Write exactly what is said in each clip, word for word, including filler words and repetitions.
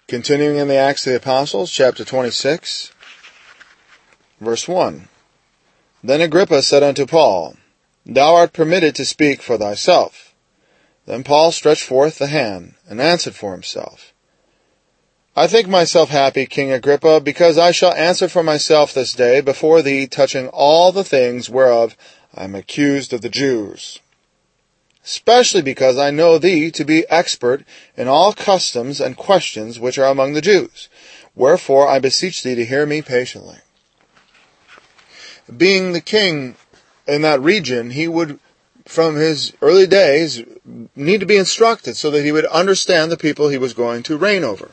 Continuing in the Acts of the Apostles, chapter twenty-six, verse one. Then Agrippa said unto Paul, Thou art permitted to speak for thyself. Then Paul stretched forth the hand, and answered for himself. I think myself happy, King Agrippa, because I shall answer for myself this day before thee touching all the things whereof I am accused of the Jews. Especially because I know thee to be expert in all customs and questions which are among the Jews. Wherefore I beseech thee to hear me patiently. Being the king in that region, he would, from his early days, need to be instructed so that he would understand the people he was going to reign over.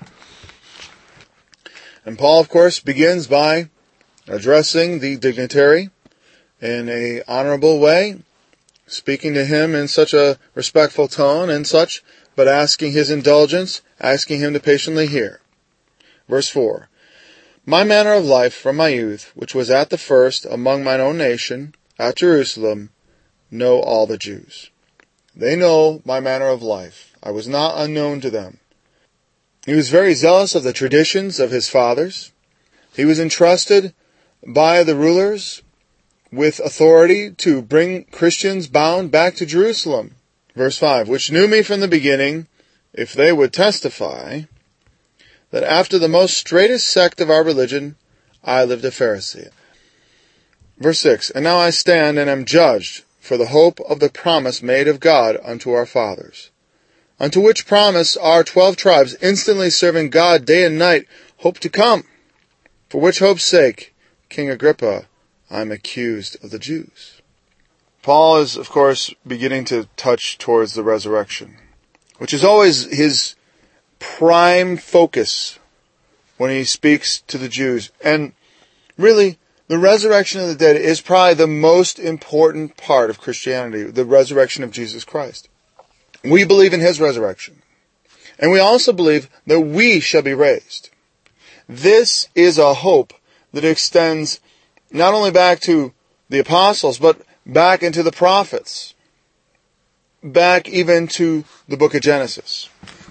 And Paul, of course, begins by addressing the dignitary in an honorable way, speaking to him in such a respectful tone and such, but asking his indulgence, asking him to patiently hear. Verse four. My manner of life from my youth, which was at the first among mine own nation, at Jerusalem, know all the Jews. They know my manner of life. I was not unknown to them. He was very zealous of the traditions of his fathers. He was entrusted by the rulers with authority to bring Christians bound back to Jerusalem. Verse five, which knew me from the beginning, if they would testify, that after the most straitest sect of our religion, I lived a Pharisee. Verse six, and now I stand and am judged for the hope of the promise made of God unto our fathers, unto which promise our twelve tribes, instantly serving God day and night, hope to come. For which hope's sake, King Agrippa, I am accused of the Jews. Paul is, of course, beginning to touch towards the resurrection, which is always his prime focus when he speaks to the Jews. And really, the resurrection of the dead is probably the most important part of Christianity, the resurrection of Jesus Christ. We believe in his resurrection. And we also believe that we shall be raised. This is a hope that extends not only back to the apostles, but back into the prophets, back even to the book of Genesis.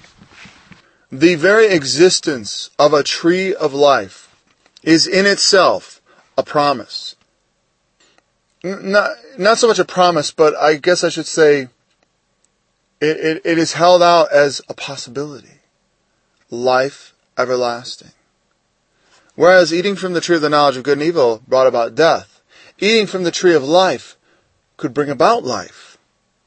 The very existence of a tree of life is in itself a promise. Not, not so much a promise, but I guess I should say it, it, it is held out as a possibility. Life everlasting. Whereas eating from the tree of the knowledge of good and evil brought about death, eating from the tree of life could bring about life.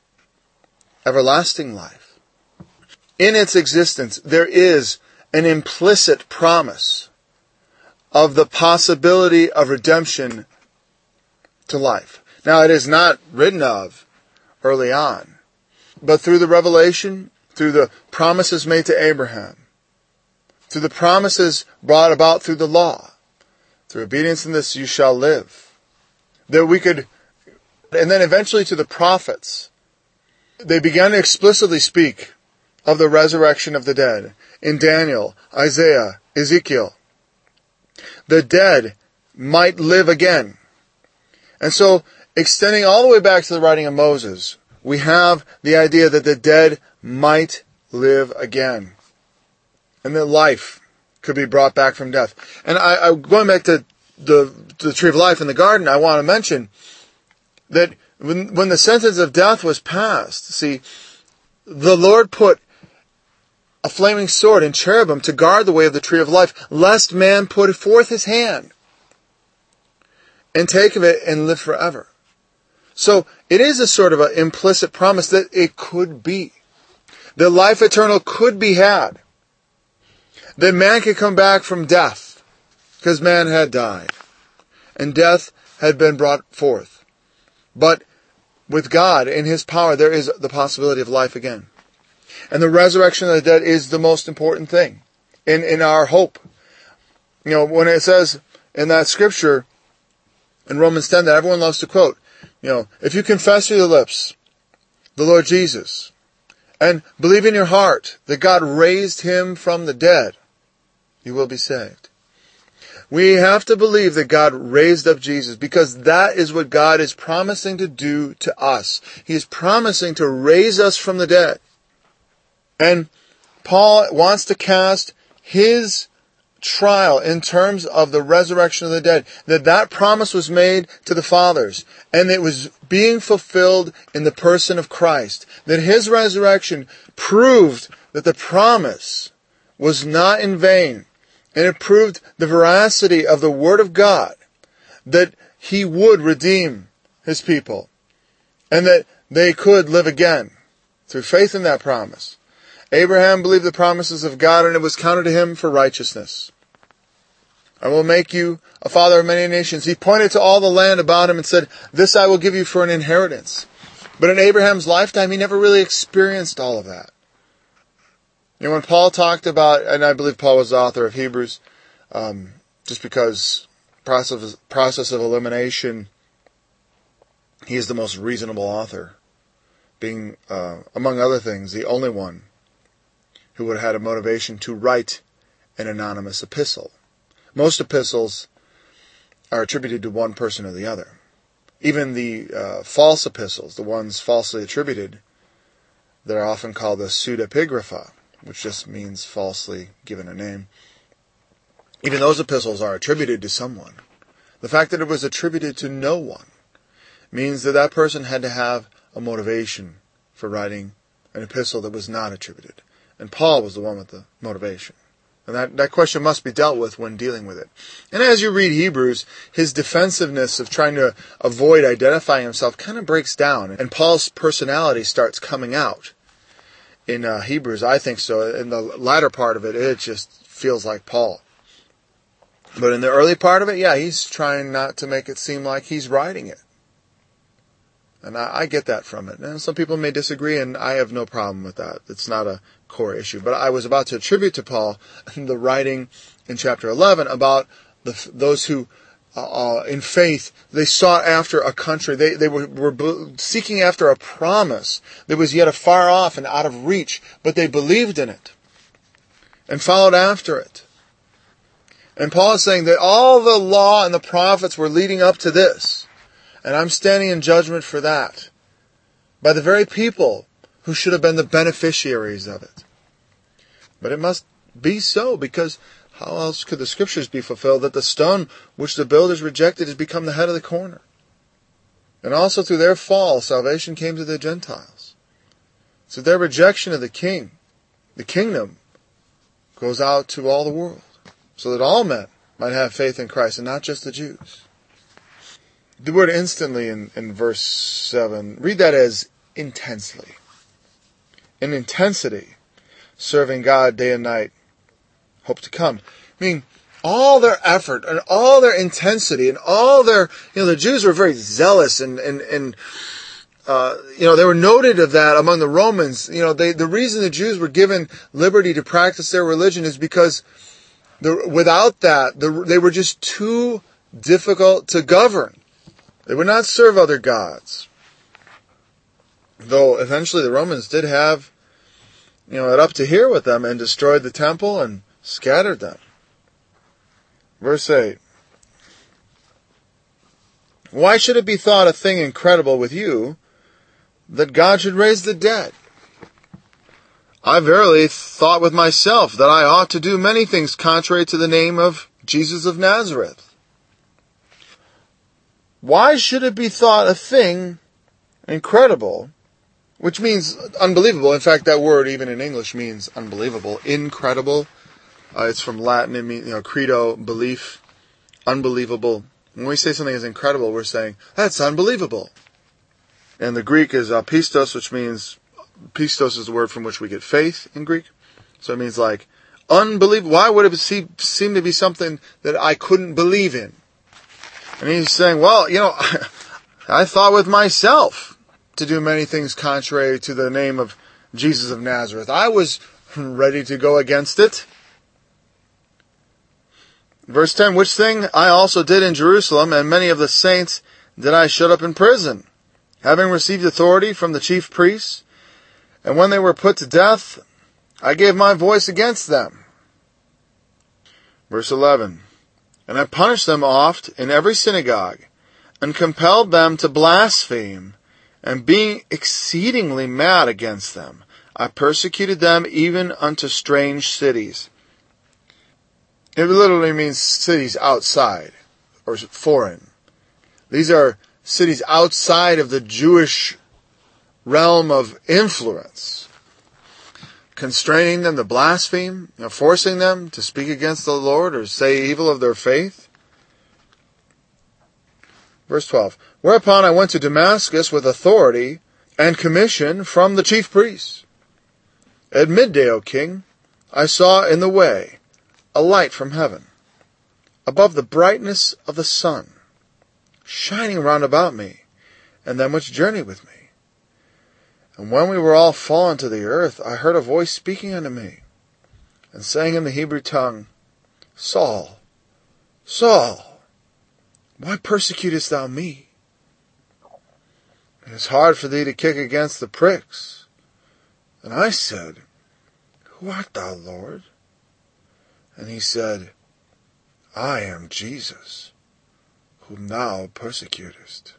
Everlasting life. In its existence, there is an implicit promise of the possibility of redemption to life. Now, it is not written of early on, but through the revelation, through the promises made to Abraham, through the promises brought about through the law, through obedience in this you shall live, that we could, and then eventually to the prophets, they began to explicitly speak of the resurrection of the dead. In Daniel, Isaiah, Ezekiel, the dead might live again. And so, extending all the way back to the writing of Moses, we have the idea that the dead might live again. And that life could be brought back from death. And I, I going back to the, to the tree of life in the garden, I want to mention that when, when the sentence of death was passed, see, the Lord put a flaming sword and cherubim to guard the way of the tree of life, lest man put forth his hand and take of it and live forever. So it is a sort of an implicit promise that it could be. That life eternal could be had. That man could come back from death, because man had died, and death had been brought forth. But with God, in his power, there is the possibility of life again. And the resurrection of the dead is the most important thing in, in our hope. You know, when it says in that scripture, in Romans ten, that everyone loves to quote, you know, if you confess with your lips the Lord Jesus, and believe in your heart that God raised him from the dead, you will be saved. We have to believe that God raised up Jesus, because that is what God is promising to do to us. He is promising to raise us from the dead. And Paul wants to cast his trial in terms of the resurrection of the dead, that that promise was made to the fathers, and it was being fulfilled in the person of Christ, that his resurrection proved that the promise was not in vain, and it proved the veracity of the Word of God, that he would redeem his people, and that they could live again through faith in that promise. Abraham believed the promises of God, and it was counted to him for righteousness. I will make you a father of many nations. He pointed to all the land about him and said, this I will give you for an inheritance. But in Abraham's lifetime, he never really experienced all of that. You know, when Paul talked about, and I believe Paul was the author of Hebrews, um, just because process, process of elimination, he is the most reasonable author, being, uh, among other things, the only one who would have had a motivation to write an anonymous epistle. Most epistles are attributed to one person or the other. Even the uh, false epistles, the ones falsely attributed, that are often called the pseudepigrapha, which just means falsely given a name. Even those epistles are attributed to someone. The fact that it was attributed to no one means that that person had to have a motivation for writing an epistle that was not attributed. And Paul was the one with the motivation. And that, that question must be dealt with when dealing with it. And as you read Hebrews, his defensiveness of trying to avoid identifying himself kind of breaks down. And Paul's personality starts coming out. In uh, Hebrews, I think so. In the latter part of it, it just feels like Paul. But in the early part of it, yeah, he's trying not to make it seem like he's writing it. And I, I get that from it. And some people may disagree, and I have no problem with that. It's not a core issue. But I was about to attribute to Paul the writing in chapter eleven about the, those who, uh, in faith, they sought after a country. They, they were, were seeking after a promise that was yet afar off and out of reach, but they believed in it and followed after it. And Paul is saying that all the law and the prophets were leading up to this. And I'm standing in judgment for that, by the very people who should have been the beneficiaries of it. But it must be so, because how else could the scriptures be fulfilled, that the stone which the builders rejected has become the head of the corner? And also through their fall, salvation came to the Gentiles. So their rejection of the king, the kingdom, goes out to all the world, so that all men might have faith in Christ, and not just the Jews. The word instantly in, in verse seven, read that as intensely. In intensity, serving God day and night, hope to come. I mean, all their effort and all their intensity and all their, you know, the Jews were very zealous and, and, and uh, you know, they were noted of that among the Romans. You know, they, the reason the Jews were given liberty to practice their religion is because the, without that, the, they were just too difficult to govern. They would not serve other gods. Though eventually the Romans did have, you know, it up to here with them and destroyed the temple and scattered them. Verse eight. Why should it be thought a thing incredible with you that God should raise the dead? I verily thought with myself that I ought to do many things contrary to the name of Jesus of Nazareth. Why should it be thought a thing incredible, which means unbelievable? In fact, that word even in English means unbelievable, incredible. Uh, it's from Latin. It means, you know, credo, belief, unbelievable. When we say something is incredible, we're saying that's unbelievable. And the Greek is uh, pistos, which means pistos is the word from which we get faith in Greek. So it means like unbelievable. Why would it seem to be something that I couldn't believe in? And he's saying, well, you know, I thought with myself to do many things contrary to the name of Jesus of Nazareth. I was ready to go against it. Verse ten, which thing I also did in Jerusalem, and many of the saints did I shut up in prison, having received authority from the chief priests. And when they were put to death, I gave my voice against them. Verse eleven, and I punished them oft in every synagogue, and compelled them to blaspheme, and being exceedingly mad against them, I persecuted them even unto strange cities. It literally means cities outside or foreign. These are cities outside of the Jewish realm of influence, constraining them to blaspheme, you know, forcing them to speak against the Lord or say evil of their faith. Verse twelve, whereupon I went to Damascus with authority and commission from the chief priests. At midday, O king, I saw in the way a light from heaven, above the brightness of the sun, shining round about me, and them which journeyed with me. And when we were all fallen to the earth, I heard a voice speaking unto me, and saying in the Hebrew tongue, Saul, Saul, why persecutest thou me? It is hard for thee to kick against the pricks. And I said, Who art thou, Lord? And he said, I am Jesus, whom thou persecutest.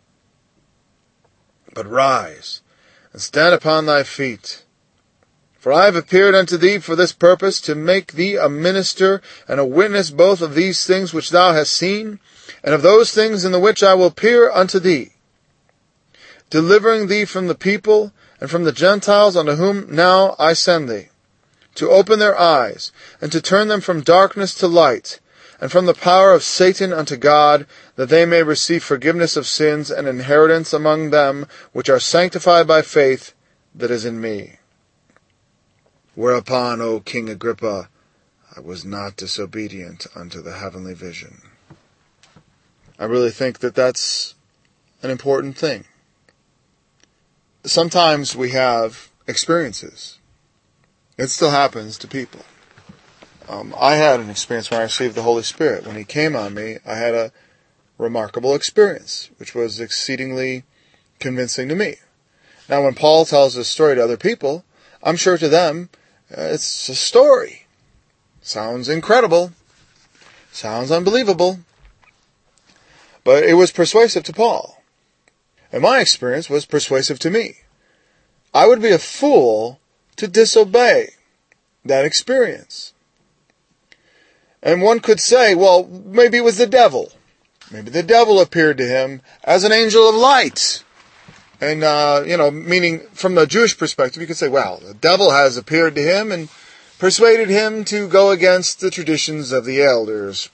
But rise, and stand upon thy feet. For I have appeared unto thee for this purpose, to make thee a minister and a witness both of these things which thou hast seen, and of those things in the which I will appear unto thee, delivering thee from the people and from the Gentiles unto whom now I send thee, to open their eyes, and to turn them from darkness to light, and from the power of Satan unto God, that they may receive forgiveness of sins and inheritance among them which are sanctified by faith that is in me. Whereupon, O King Agrippa, I was not disobedient unto the heavenly vision. I really think that that's an important thing. Sometimes we have experiences. It still happens to people. Um, I had an experience when I received the Holy Spirit. When He came on me, I had a remarkable experience, which was exceedingly convincing to me. Now, when Paul tells this story to other people, I'm sure to them, uh, it's a story. Sounds incredible. Sounds unbelievable. But it was persuasive to Paul. And my experience was persuasive to me. I would be a fool to disobey that experience. And one could say, well, maybe it was the devil. Maybe the devil appeared to him as an angel of light. And, uh, you know, meaning from the Jewish perspective, you could say, well, the devil has appeared to him and persuaded him to go against the traditions of the elders.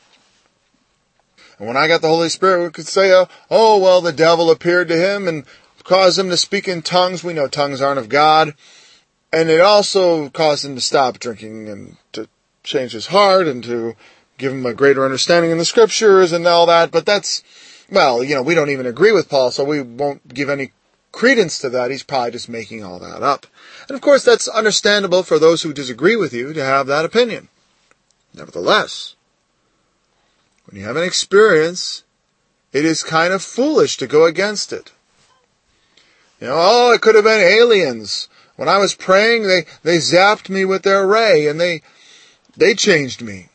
And when I got the Holy Spirit, we could say, uh, oh, well, the devil appeared to him and caused him to speak in tongues. We know tongues aren't of God. And it also caused him to stop drinking and to change his heart and to give him a greater understanding in the scriptures and all that. But that's, well, you know, we don't even agree with Paul, so we won't give any credence to that. He's probably just making all that up. And of course, that's understandable for those who disagree with you to have that opinion. Nevertheless, when you have an experience, it is kind of foolish to go against it. You know, oh, it could have been aliens. When I was praying, they, they zapped me with their ray, and they they changed me.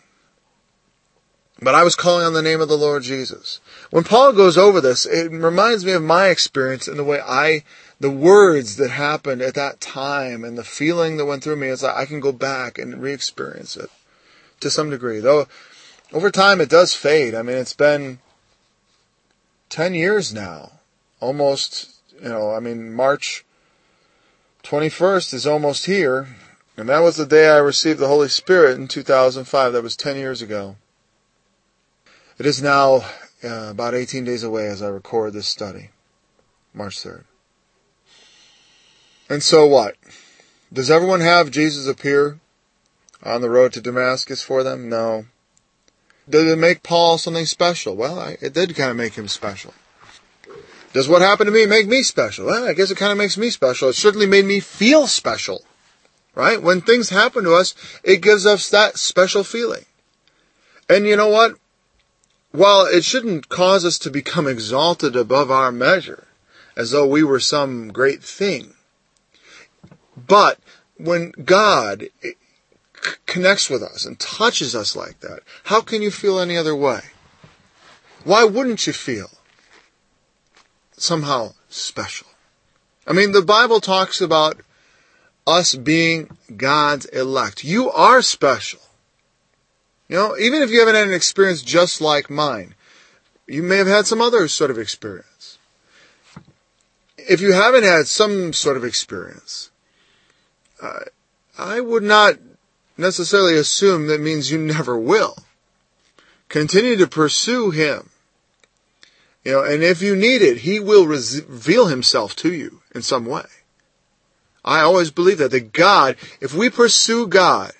But I was calling on the name of the Lord Jesus. When Paul goes over this, it reminds me of my experience and the way I, the words that happened at that time and the feeling that went through me, is like I can go back and re-experience it to some degree. Though, over time it does fade. I mean, it's been ten years now. Almost, you know, I mean, March twenty-first is almost here. And that was the day I received the Holy Spirit in two thousand five. That was ten years ago. It is now uh, about eighteen days away as I record this study. March third. And so what? Does everyone have Jesus appear on the road to Damascus for them? No. Did it make Paul something special? Well, I, it did kind of make him special. Does what happened to me make me special? Well, I guess it kind of makes me special. It certainly made me feel special. Right? When things happen to us, it gives us that special feeling. And you know what? While it shouldn't cause us to become exalted above our measure, as though we were some great thing, but when God connects with us and touches us like that, how can you feel any other way? Why wouldn't you feel somehow special? I mean, the Bible talks about us being God's elect. You are special. You know, even if you haven't had an experience just like mine, you may have had some other sort of experience. If you haven't had some sort of experience, uh, I would not necessarily assume that means you never will. Continue to pursue Him. You know, and if you need it, He will reveal Himself to you in some way. I always believe that, that God, if we pursue God,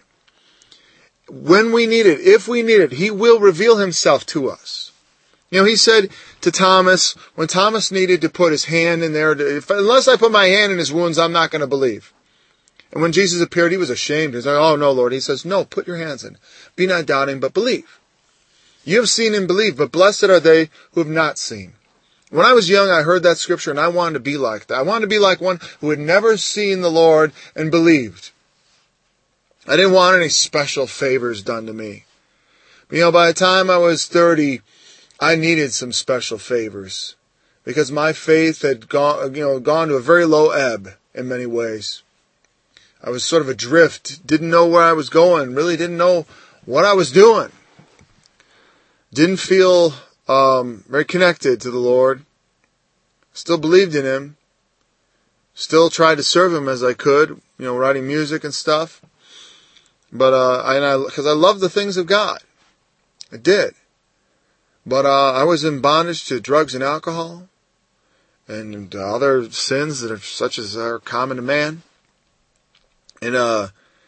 when we need it, if we need it, He will reveal Himself to us. You know, He said to Thomas, when Thomas needed to put his hand in there, to, if, unless I put my hand in his wounds, I'm not going to believe. And when Jesus appeared, he was ashamed. He's like, oh no, Lord. He says, no, put your hands in. Be not doubting, but believe. You have seen and believed, but blessed are they who have not seen. When I was young, I heard that scripture, and I wanted to be like that. I wanted to be like one who had never seen the Lord and believed. I didn't want any special favors done to me. But, you know, by the time I was thirty, I needed some special favors because my faith had gone, you know, gone to a very low ebb in many ways. I was sort of adrift, didn't know where I was going, really didn't know what I was doing. Didn't feel um, very connected to the Lord. Still believed in Him. Still tried to serve Him as I could, you know, writing music and stuff. But, uh, and I, because I love the things of God. I did. But, uh, I was in bondage to drugs and alcohol and other sins that are such as are common to man. And, uh,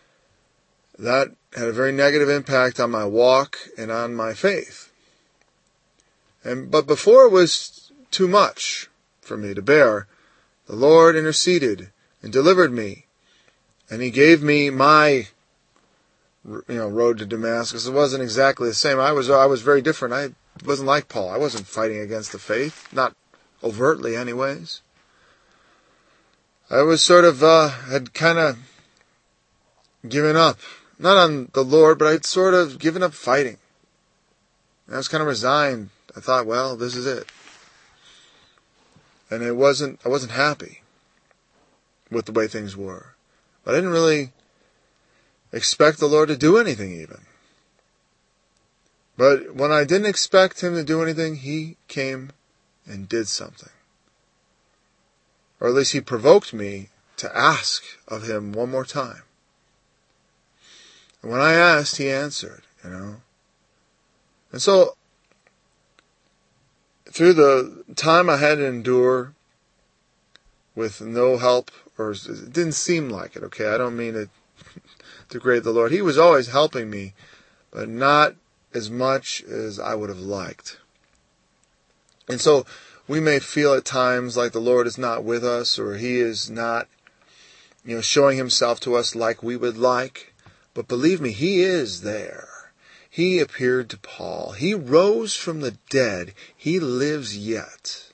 that had a very negative impact on my walk and on my faith. And, but before it was too much for me to bear, the Lord interceded and delivered me. And He gave me my you know, road to Damascus. It wasn't exactly the same. I was, I was very different. I wasn't like Paul. I wasn't fighting against the faith. Not overtly anyways. I was sort of, uh, had kind of given up. Not on the Lord, but I'd sort of given up fighting. I was kind of resigned. I thought, well, this is it. And it wasn't, I wasn't happy with the way things were. But I didn't really expect the Lord to do anything even. But when I didn't expect Him to do anything, He came and did something. Or at least He provoked me to ask of Him one more time. And when I asked, He answered, you know. And so, through the time I had to endure with no help, or it didn't seem like it, okay? I don't mean it degrade the Lord. He was always helping me, but not as much as I would have liked. And so we may feel at times like the Lord is not with us, or He is not, you know, showing Himself to us like we would like. But believe me, He is there. He appeared to Paul. He rose from the dead. He lives yet.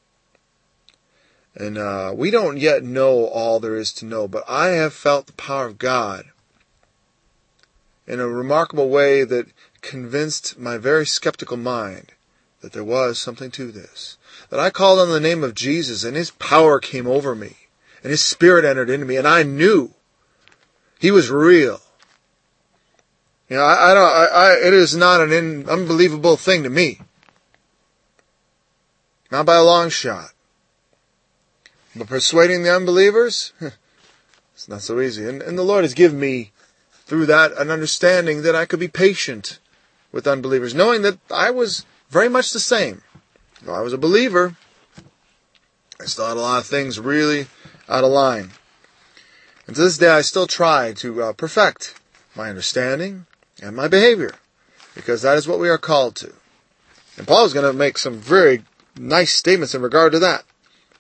And uh, we don't yet know all there is to know, but I have felt the power of God in a remarkable way that convinced my very skeptical mind that there was something to this. That I called on the name of Jesus and His power came over me and His Spirit entered into me and I knew He was real. You know, I, I don't. I, I, it is not an in, unbelievable thing to me. Not by a long shot. But persuading the unbelievers, it's not so easy. And, and the Lord has given me, through that, an understanding that I could be patient with unbelievers, knowing that I was very much the same. Though I was a believer, I still had a lot of things really out of line. And to this day, I still try to uh, perfect my understanding and my behavior, because that is what we are called to. And Paul is going to make some very nice statements in regard to that.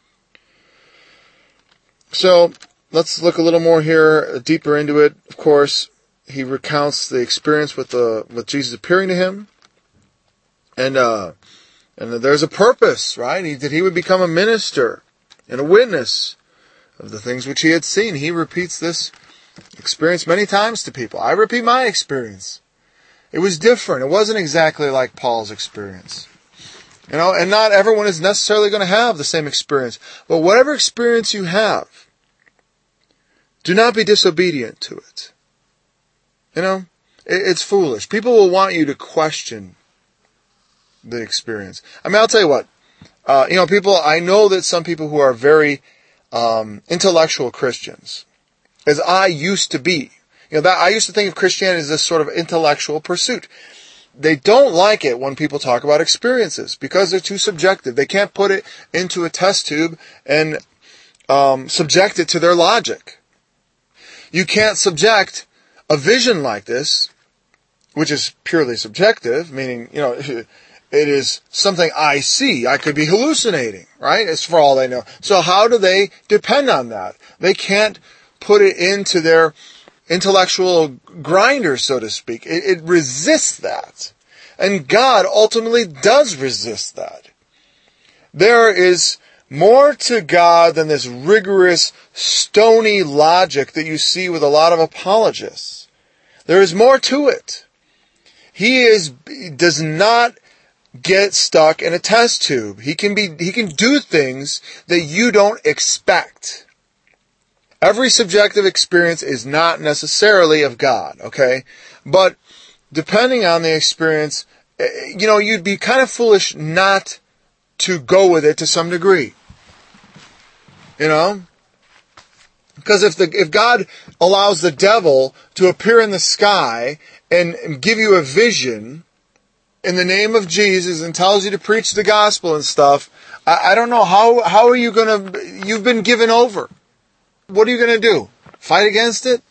So, let's look a little more here, deeper into it. Of course, he recounts the experience with the with Jesus appearing to him. And uh, and there's a purpose, right? He, that he would become a minister and a witness of the things which he had seen. He repeats this experience many times to people. I repeat my experience. It was different. It wasn't exactly like Paul's experience. You know, and not everyone is necessarily going to have the same experience. But whatever experience you have, do not be disobedient to it. You know, It's foolish. People will want you to question the experience. I mean, I'll tell you what. Uh, you know, people, I know that some people who are very um, intellectual Christians, as I used to be, you know, that I used to think of Christianity as this sort of intellectual pursuit. They don't like it when people talk about experiences because they're too subjective. They can't put it into a test tube and um, subject it to their logic. You can't subject a vision like this, which is purely subjective, meaning, you know, it is something I see. I could be hallucinating, right? It's for all they know. So how do they depend on that? They can't put it into their intellectual grinder, so to speak. It, it resists that. And God ultimately does resist that. There is more to God than this rigorous, stony logic that you see with a lot of apologists. There is more to it. He is does not get stuck in a test tube. He can be he can do things that you don't expect. Every subjective experience is not necessarily of God, okay? But depending on the experience, you know, you'd be kind of foolish not to go with it to some degree. You know? Because if the if God allows the devil to appear in the sky and, and give you a vision in the name of Jesus and tells you to preach the gospel and stuff, I, I don't know, how how are you going to, you've been given over. What are you going to do? Fight against it?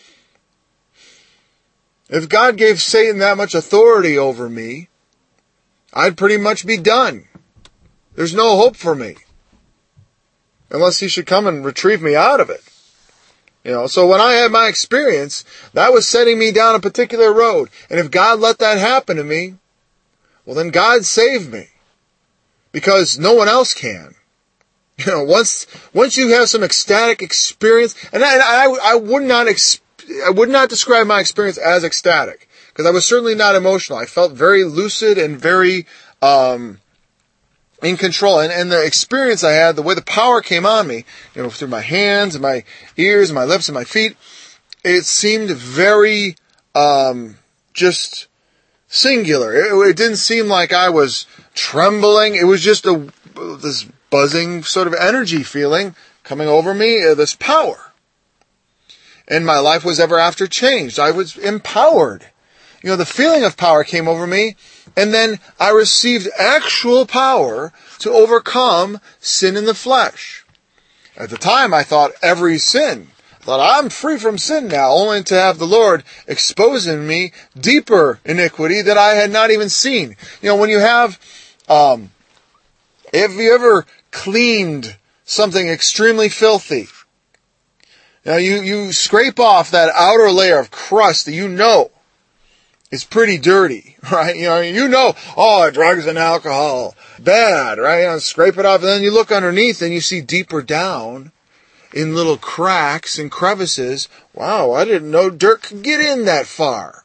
If God gave Satan that much authority over me, I'd pretty much be done. There's no hope for me. Unless he should come and retrieve me out of it. You know, so when I had my experience, that was setting me down a particular road. And if God let that happen to me, well then God saved me. Because no one else can. You know, once once you have some ecstatic experience, and I I, I would not ex, I would not describe my experience as ecstatic, because I was certainly not emotional. I felt very lucid and very um, in control. And, and the experience I had, the way the power came on me, you know, through my hands and my ears and my lips and my feet, it seemed very um, just singular. It, it didn't seem like I was trembling. It was just a this buzzing sort of energy feeling coming over me, uh, this power. And my life was ever after changed. I was empowered. You know, the feeling of power came over me, and then I received actual power to overcome sin in the flesh. At the time, I thought every sin. I thought, I'm free from sin now, only to have the Lord expose in me deeper iniquity that I had not even seen. You know, when you have, um, have you ever cleaned something extremely filthy? Now you, you scrape off that outer layer of crust that you know is pretty dirty, right? You know, you know, oh, drugs and alcohol, bad, right? You know, scrape it off, and then you look underneath and you see deeper down in little cracks and crevices. Wow, I didn't know dirt could get in that far.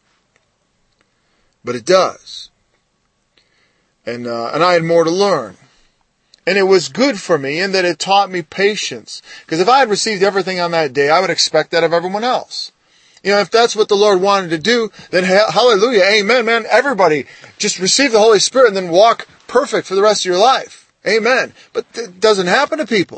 But it does. And, uh, and I had more to learn. And it was good for me in that it taught me patience. Because if I had received everything on that day, I would expect that of everyone else. You know, if that's what the Lord wanted to do, then hallelujah, amen, man. Everybody just receive the Holy Spirit and then walk perfect for the rest of your life. Amen. But it doesn't happen to people.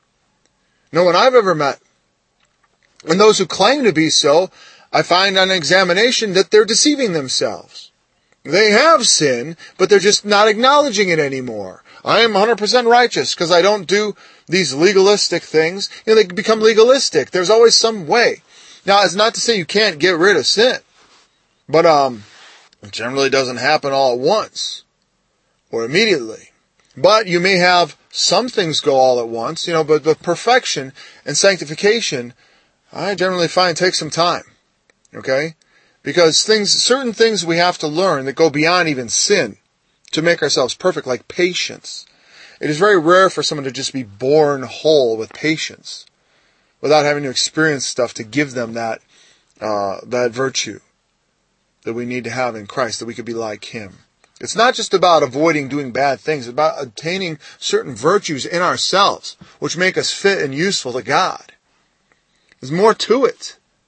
No one I've ever met. And those who claim to be so, I find on examination that they're deceiving themselves. They have sin, but they're just not acknowledging it anymore. I am one hundred percent righteous because I don't do these legalistic things. You know, they become legalistic. There's always some way. Now, it's not to say you can't get rid of sin. But um, it generally doesn't happen all at once or immediately. But you may have some things go all at once, you know, but, but perfection and sanctification, I generally find takes some time. Okay? Because things, certain things we have to learn that go beyond even sin to make ourselves perfect, like patience. It is very rare for someone to just be born whole with patience without having to experience stuff to give them that uh, that virtue that we need to have in Christ, that we could be like Him. It's not just about avoiding doing bad things. It's about obtaining certain virtues in ourselves which make us fit and useful to God. There's more to it.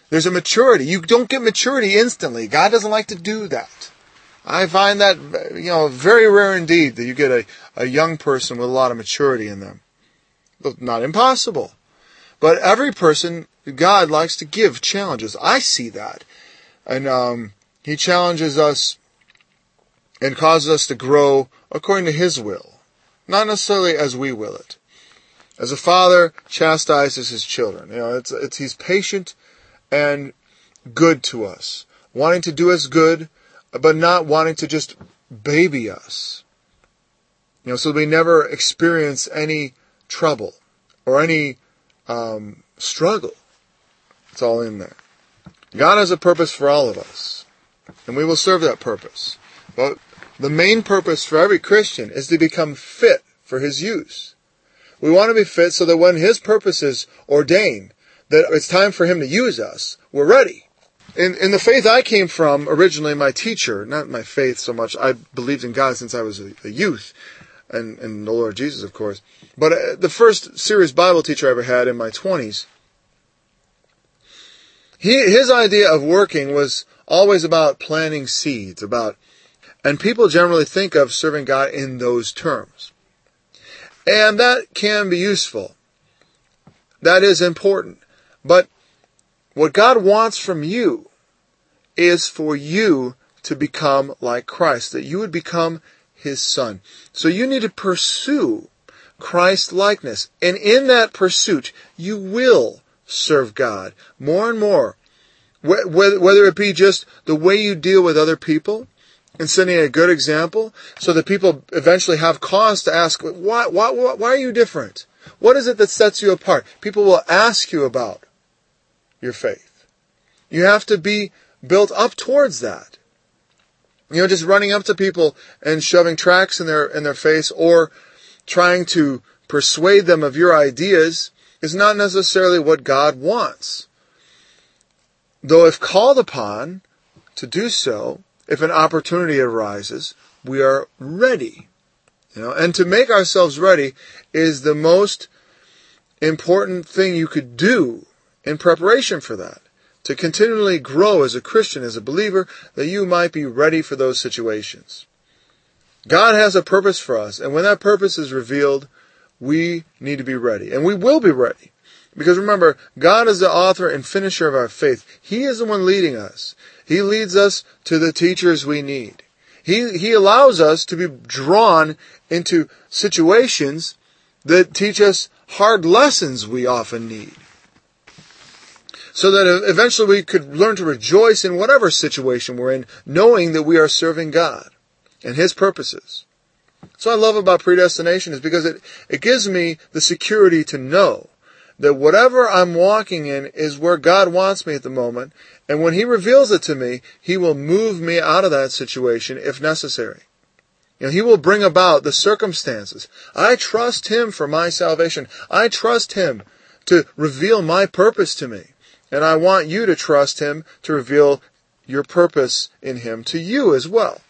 There's a maturity. You don't get maturity instantly. God doesn't like to do that. I find that, you know, very rare indeed that you get a, a young person with a lot of maturity in them. Not impossible. But every person, God likes to give challenges. I see that. And um, He challenges us and causes us to grow according to His will. Not necessarily as we will it. As a father chastises his children. You know, it's, it's He's patient and good to us. Wanting to do us good, but not wanting to just baby us. You know, so we never experience any trouble or any um, struggle. It's all in there. God has a purpose for all of us, and we will serve that purpose. But the main purpose for every Christian is to become fit for His use. We want to be fit so that when His purposes ordain that it's time for Him to use us, we're ready. In, in the faith I came from, originally my teacher, not my faith so much, I believed in God since I was a, a youth, and, and the Lord Jesus, of course. But uh, the first serious Bible teacher I ever had in my twenties, he, his idea of working was always about planting seeds, about, and people generally think of serving God in those terms. And that can be useful. That is important. But what God wants from you is for you to become like Christ, that you would become His son. So you need to pursue Christ-likeness. And in that pursuit, you will serve God more and more. Whether it be just the way you deal with other people and setting a good example so that people eventually have cause to ask, why, why, why are you different? What is it that sets you apart? People will ask you about your faith. You have to be built up towards that. You know, just running up to people and shoving tracts in their in their face or trying to persuade them of your ideas is not necessarily what God wants. Though if called upon to do so, if an opportunity arises, we are ready. You know, and to make ourselves ready is the most important thing you could do in preparation for that. To continually grow as a Christian, as a believer, that you might be ready for those situations. God has a purpose for us, and when that purpose is revealed, we need to be ready. And we will be ready. Because remember, God is the author and finisher of our faith. He is the one leading us. He leads us to the teachers we need. He, he allows us to be drawn into situations that teach us hard lessons we often need. So that eventually we could learn to rejoice in whatever situation we're in, knowing that we are serving God and His purposes. So what I love about predestination is because it, it gives me the security to know that whatever I'm walking in is where God wants me at the moment, and when He reveals it to me, He will move me out of that situation if necessary. You know, He will bring about the circumstances. I trust Him for my salvation. I trust Him to reveal my purpose to me. And I want you to trust Him to reveal your purpose in Him to you as well.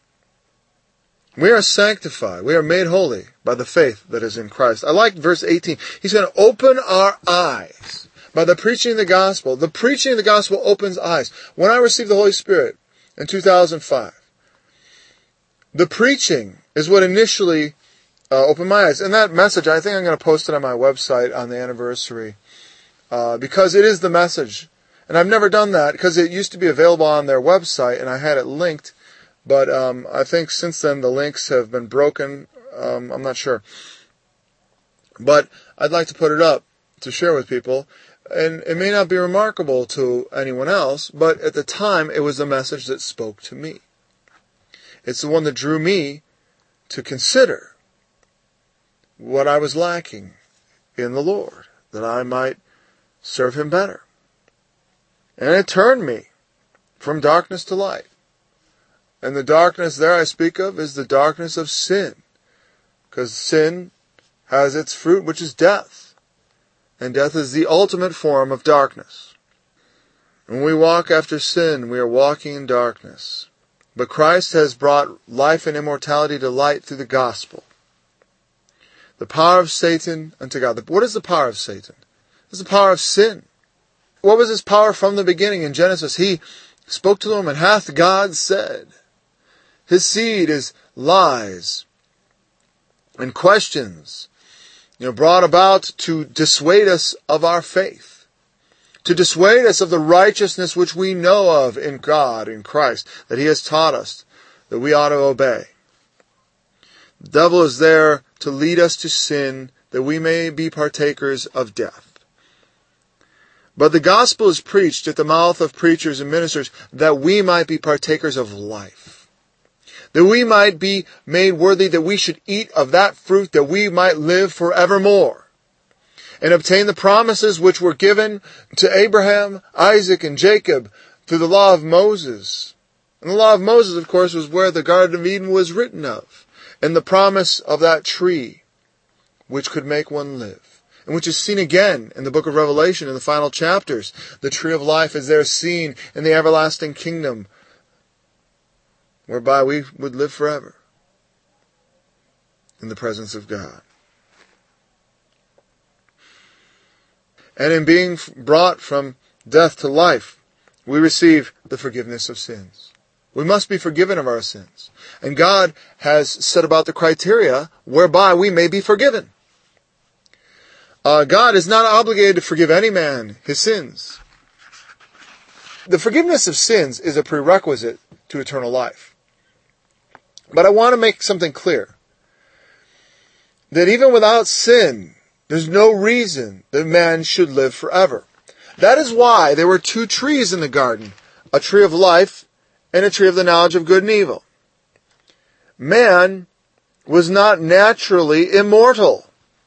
We are sanctified. We are made holy by the faith that is in Christ. I like verse eighteen. He's going to open our eyes by the preaching of the gospel. The preaching of the gospel opens eyes. When I received the Holy Spirit in two thousand five, the preaching is what initially uh, opened my eyes. And that message, I think I'm going to post it on my website on the anniversary. Uh, because it is the message. And I've never done that because it used to be available on their website and I had it linked. But um, I think since then the links have been broken. Um, I'm not sure. But I'd like to put it up to share with people. And it may not be remarkable to anyone else, but at the time it was the message that spoke to me. It's the one that drew me to consider what I was lacking in the Lord, that I might serve Him better. And it turned me from darkness to light. And the darkness there I speak of is the darkness of sin. Because sin has its fruit, which is death. And death is the ultimate form of darkness. When we walk after sin, we are walking in darkness. But Christ has brought life and immortality to light through the gospel. The power of Satan unto God. What is the power of Satan? It's the power of sin. What was his power from the beginning? In Genesis, he spoke to the woman, hath God said. His seed is lies and questions, you know, brought about to dissuade us of our faith, to dissuade us of the righteousness which we know of in God, in Christ, that he has taught us, that we ought to obey. The devil is there to lead us to sin, that we may be partakers of death. But the gospel is preached at the mouth of preachers and ministers that we might be partakers of life. That we might be made worthy, that we should eat of that fruit, that we might live forevermore. And obtain the promises which were given to Abraham, Isaac, and Jacob through the law of Moses. And the law of Moses, of course, was where the Garden of Eden was written of. And the promise of that tree which could make one live. And which is seen again in the book of Revelation in the final chapters. The tree of life is there seen in the everlasting kingdom, whereby we would live forever in the presence of God. And in being brought from death to life, we receive the forgiveness of sins. We must be forgiven of our sins. And God has set about the criteria whereby we may be forgiven. Uh, God is not obligated to forgive any man his sins. The forgiveness of sins is a prerequisite to eternal life. But I want to make something clear. That even without sin, there's no reason that man should live forever. That is why there were two trees in the garden. A tree of life and a tree of the knowledge of good and evil. Man was not naturally immortal.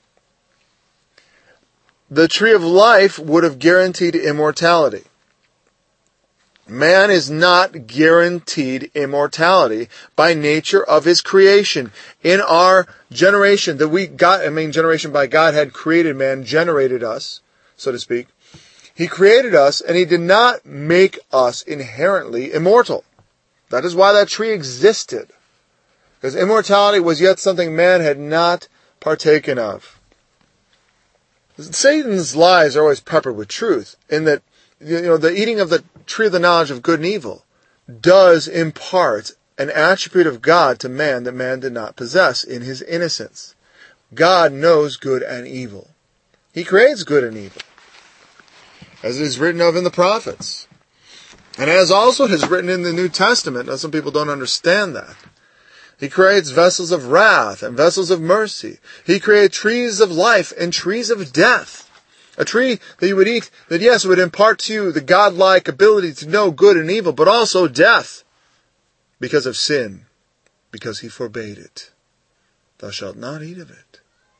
The tree of life would have guaranteed immortality. Man is not guaranteed immortality by nature of his creation. In our generation that we got, I mean generation by God had created man, generated us, so to speak. He created us and he did not make us inherently immortal. That is why that tree existed. Because immortality was yet something man had not partaken of. Satan's lies are always peppered with truth, in that, you know, the eating of the tree of the knowledge of good and evil does impart an attribute of God to man that man did not possess in his innocence. God knows good and evil. He creates good and evil, as it is written of in the prophets. And as also it is written in the New Testament. Now some people don't understand that. He creates vessels of wrath and vessels of mercy. He created trees of life and trees of death. A tree that you would eat, that yes, would impart to you the godlike ability to know good and evil, but also death because of sin, because he forbade it. Thou shalt not eat of it.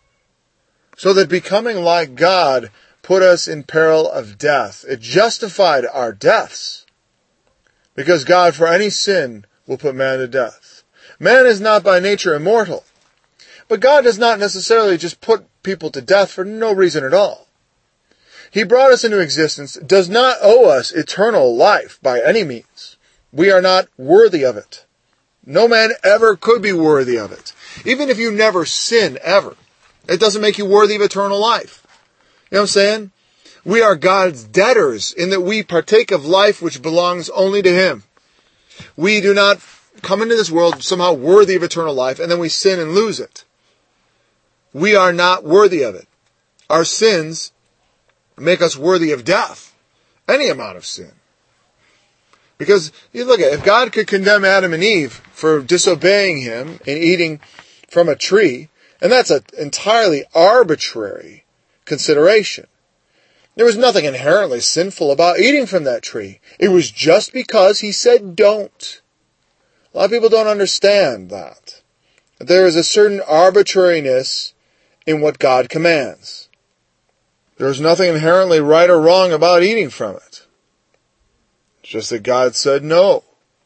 So that becoming like God put us in peril of death. It justified our deaths, because God for any sin will put man to death. Man is not by nature immortal. But God does not necessarily just put people to death for no reason at all. He brought us into existence, does not owe us eternal life by any means. We are not worthy of it. No man ever could be worthy of it. Even if you never sin ever, it doesn't make you worthy of eternal life. You know what I'm saying? We are God's debtors in that we partake of life which belongs only to him. We do not come into this world somehow worthy of eternal life, and then we sin and lose it. We are not worthy of it. Our sins make us worthy of death. Any amount of sin. Because, you look at it, if God could condemn Adam and Eve for disobeying him and eating from a tree, and that's an entirely arbitrary consideration. There was nothing inherently sinful about eating from that tree. It was just because he said don't. A lot of people don't understand that. There is a certain arbitrariness in what God commands. There is nothing inherently right or wrong about eating from it. It's just that God said no.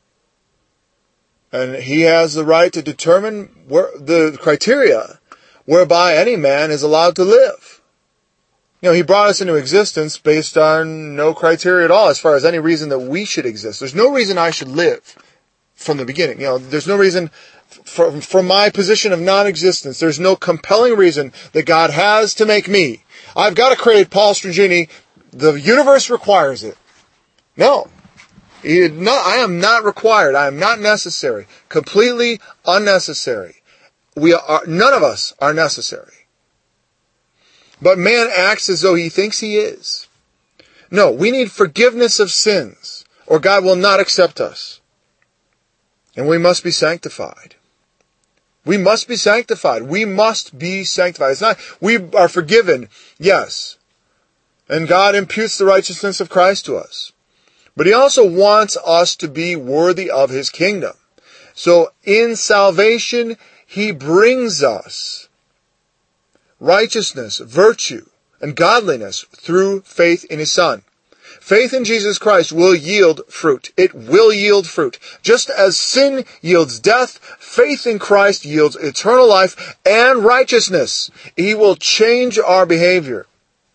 And he has the right to determine where, the criteria whereby any man is allowed to live. You know, he brought us into existence based on no criteria at all as far as any reason that we should exist. There's no reason I should live. From the beginning, you know, there's no reason from, from my position of non-existence. There's no compelling reason that God has to make me. I've got to create Paul Strigini the universe requires it. No. He, no, I am not required. I am not necessary. Completely unnecessary. We are, none of us are necessary. But man acts as though he thinks he is. No, we need forgiveness of sins, or God will not accept us. And we must be sanctified. We must be sanctified. We must be sanctified. It's not, we are forgiven, yes. And God imputes the righteousness of Christ to us. But He also wants us to be worthy of His kingdom. So in salvation, He brings us righteousness, virtue, and godliness through faith in His Son. Faith in Jesus Christ will yield fruit. It will yield fruit. Just as sin yields death, faith in Christ yields eternal life and righteousness. He will change our behavior.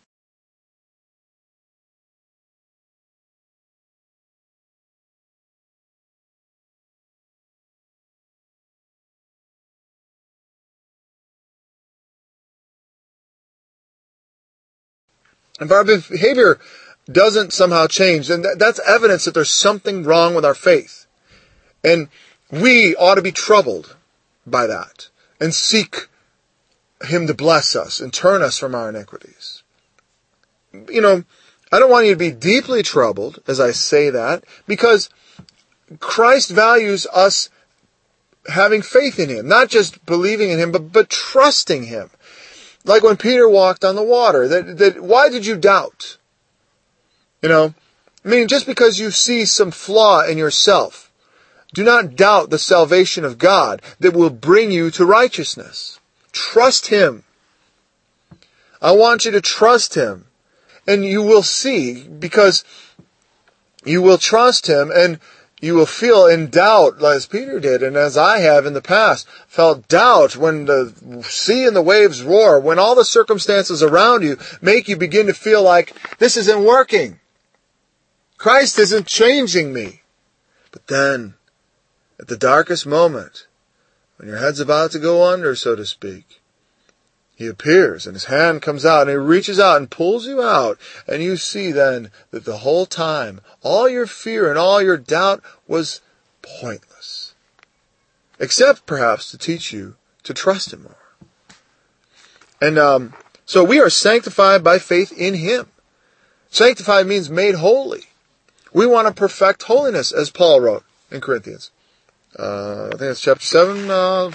If our behavior doesn't somehow change, then that's evidence that there's something wrong with our faith. And we ought to be troubled by that and seek Him to bless us and turn us from our iniquities. You know, I don't want you to be deeply troubled as I say that, because Christ values us having faith in Him, not just believing in Him, but, but trusting Him. Like when Peter walked on the water, that, that why did you doubt? You know, I mean, just because you see some flaw in yourself, do not doubt the salvation of God that will bring you to righteousness. Trust Him. I want you to trust Him. And you will see, because you will trust Him and you will feel in doubt, as Peter did, and as I have in the past, felt doubt when the sea and the waves roar, when all the circumstances around you make you begin to feel like, this isn't working. Christ isn't changing me. But then, at the darkest moment, when your head's about to go under, so to speak, He appears and His hand comes out and He reaches out and pulls you out. And you see then that the whole time, all your fear and all your doubt was pointless. Except perhaps to teach you to trust Him more. And um, so we are sanctified by faith in Him. Sanctified means made holy. We want to perfect holiness, as Paul wrote in Corinthians. Uh, I think it's chapter seven, uh,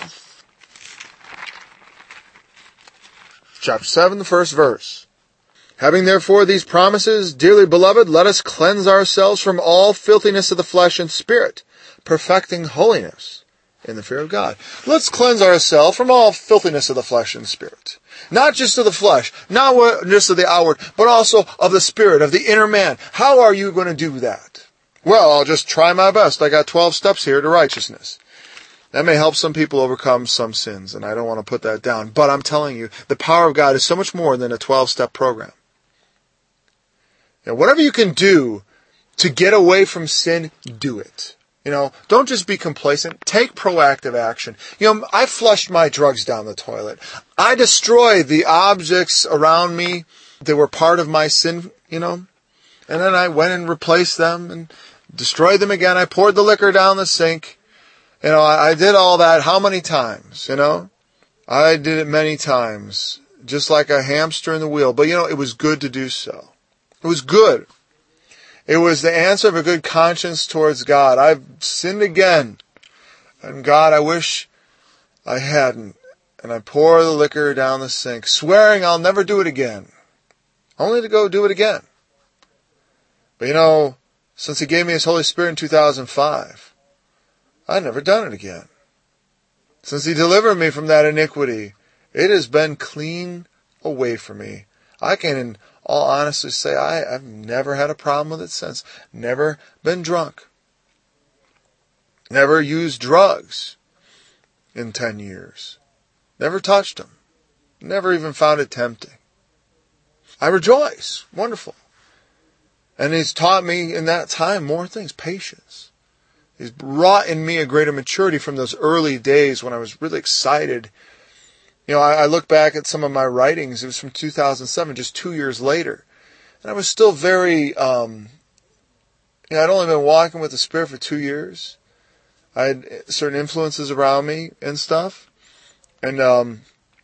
Chapter seven, the first verse. Having therefore these promises, dearly beloved, let us cleanse ourselves from all filthiness of the flesh and spirit, perfecting holiness in the fear of God. Let's cleanse ourselves from all filthiness of the flesh and spirit. Not just of the flesh, not just of the outward, but also of the spirit, of the inner man. How are you going to do that? Well, I'll just try my best. I got twelve steps here to righteousness. That may help some people overcome some sins, and I don't want to put that down. But I'm telling you, the power of God is so much more than a twelve-step program. Now, whatever you can do to get away from sin, do it. You know, don't just be complacent. Take proactive action. You know, I flushed my drugs down the toilet. I destroyed the objects around me that were part of my sin, you know. And then I went and replaced them and destroyed them again. I poured the liquor down the sink. You know, I did all that how many times, you know? I did it many times, just like a hamster in the wheel. But, you know, it was good to do so. It was good. It was the answer of a good conscience towards God. I've sinned again. And God, I wish I hadn't. And I pour the liquor down the sink, swearing I'll never do it again. Only to go do it again. But, you know, since He gave me His Holy Spirit in two thousand five, I've never done it again. Since He delivered me from that iniquity, it has been clean away from me. I can, in all honesty, say I, I've never had a problem with it since. Never been drunk. Never used drugs in ten years. Never touched them. Never even found it tempting. I rejoice. Wonderful. And He's taught me in that time more things. Patience. He's wrought in me a greater maturity from those early days when I was really excited. You know, I, I look back at some of my writings. It was from two thousand seven, just two years later. And I was still very, um, you know, I'd only been walking with the Spirit for two years. I had certain influences around me and stuff. And um,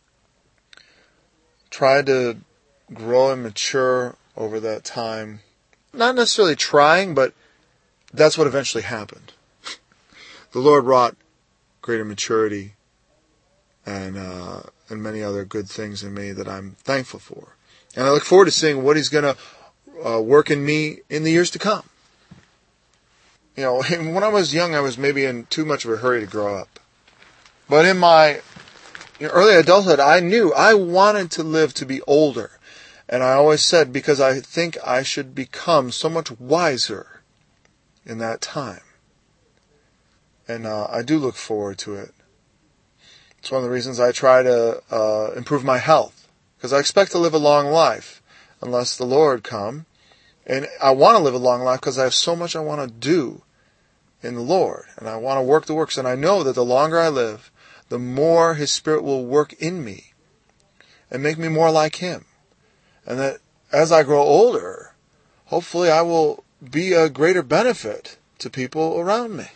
tried to grow and mature over that time. Not necessarily trying, but that's what eventually happened. The Lord wrought greater maturity and uh, and many other good things in me that I'm thankful for. And I look forward to seeing what He's going to uh, work in me in the years to come. You know, when I was young, I was maybe in too much of a hurry to grow up. But in my you know, early adulthood, I knew I wanted to live to be older. And I always said, because I think I should become so much wiser in that time. And uh, I do look forward to it. It's one of the reasons I try to uh, improve my health. Because I expect to live a long life, unless the Lord come. And I want to live a long life because I have so much I want to do in the Lord. And I want to work the works. And I know that the longer I live, the more His Spirit will work in me and make me more like Him. And that as I grow older, hopefully I will be a greater benefit to people around me.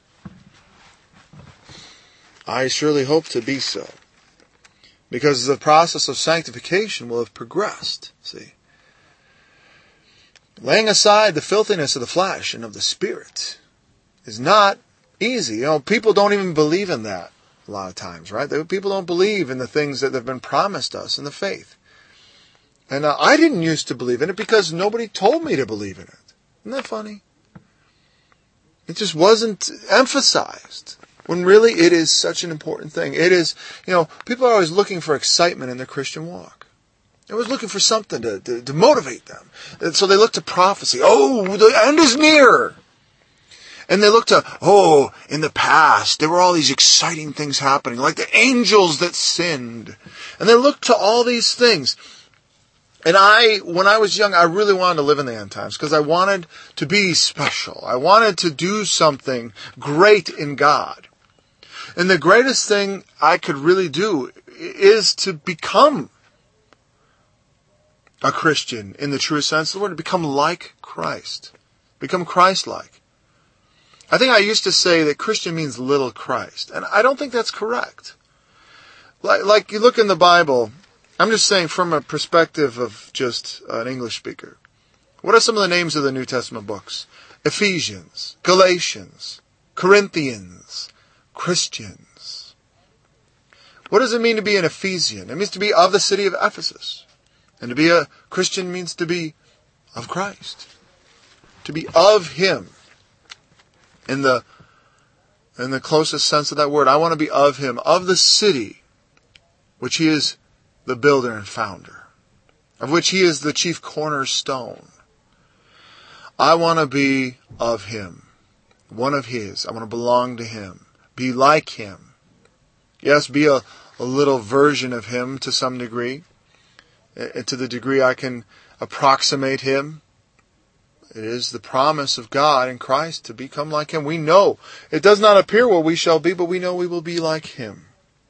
I surely hope to be so. Because the process of sanctification will have progressed, see. Laying aside the filthiness of the flesh and of the spirit is not easy. You know, people don't even believe in that a lot of times, right? People don't believe in the things that have been promised us in the faith. And uh, I didn't used to believe in it because nobody told me to believe in it. Isn't that funny? It just wasn't emphasized. When really it is such an important thing. It is, you know, people are always looking for excitement in their Christian walk. They're always looking for something to, to, to motivate them. And so they look to prophecy. Oh, the end is near. And they look to, oh, in the past, there were all these exciting things happening, like the angels that sinned. And they look to all these things. And I, when I was young, I really wanted to live in the end times because I wanted to be special. I wanted to do something great in God. And the greatest thing I could really do is to become a Christian in the truest sense of the word, to become like Christ. Become Christ-like. I think I used to say that Christian means little Christ. And I don't think that's correct. Like, like you look in the Bible, I'm just saying from a perspective of just an English speaker. What are some of the names of the New Testament books? Ephesians, Galatians, Corinthians, Christians. What does it mean to be an Ephesian? It means to be of the city of Ephesus. And to be a Christian means to be of Christ. To be of Him. In the, in the closest sense of that word. I want to be of Him. Of the city, which He is the builder and founder. Of which He is the chief cornerstone. I want to be of Him. One of His. I want to belong to Him. Be like Him. Yes, be a, a little version of Him to some degree. To the degree I can approximate Him. It is the promise of God in Christ to become like Him. We know it does not appear what we shall be, but we know we will be like Him.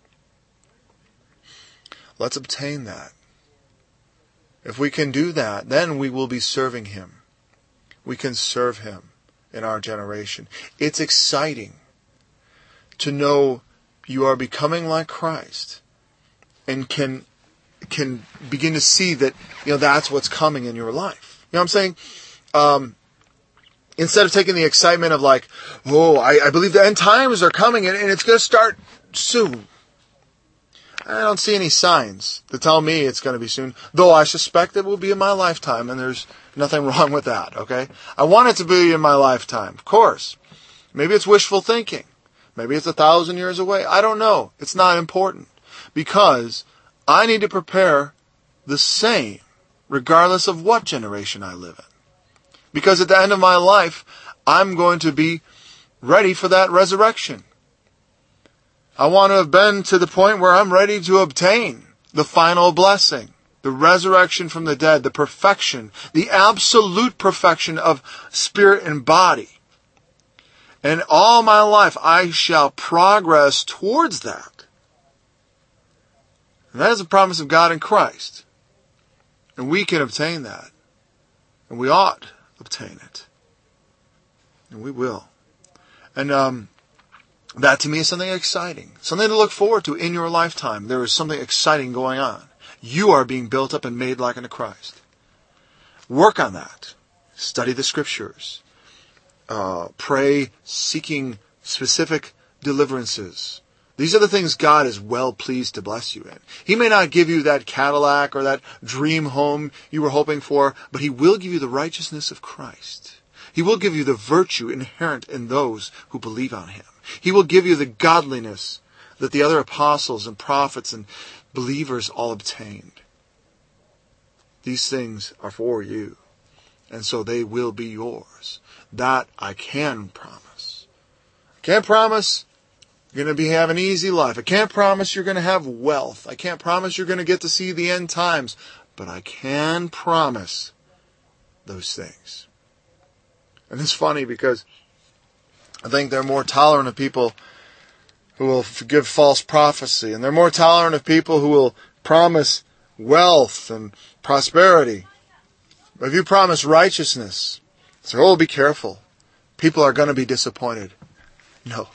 Let's obtain that. If we can do that, then we will be serving Him. We can serve Him in our generation. It's exciting to know you are becoming like Christ and can can begin to see that, you know, that's what's coming in your life. You know what I'm saying? Um, instead of taking the excitement of like, oh, I, I believe the end times are coming and, and it's going to start soon. I don't see any signs to tell me it's going to be soon, though I suspect it will be in my lifetime, and there's nothing wrong with that, okay? I want it to be in my lifetime, of course. Maybe it's wishful thinking. Maybe it's a thousand years away. I don't know. It's not important. Because I need to prepare the same, regardless of what generation I live in. Because at the end of my life, I'm going to be ready for that resurrection. I want to have been to the point where I'm ready to obtain the final blessing, the resurrection from the dead, the perfection, the absolute perfection of spirit and body. And all my life, I shall progress towards that. And that is the promise of God in Christ. And we can obtain that. And we ought obtain it. And we will. And um, that to me is something exciting. Something to look forward to in your lifetime. There is something exciting going on. You are being built up and made like unto Christ. Work on that. Study the Scriptures. Uh, pray seeking specific deliverances. These are the things God is well pleased to bless you in. He may not give you that Cadillac or that dream home you were hoping for, but He will give you the righteousness of Christ. He will give you the virtue inherent in those who believe on Him. He will give you the godliness that the other apostles and prophets and believers all obtained. These things are for you, and so they will be yours. That I can promise. I can't promise you're going to be have an easy life. I can't promise you're going to have wealth. I can't promise you're going to get to see the end times. But I can promise those things. And it's funny because I think they're more tolerant of people who will give false prophecy. And they're more tolerant of people who will promise wealth and prosperity. But if you promise righteousness, say, oh, be careful. People are going to be disappointed. No.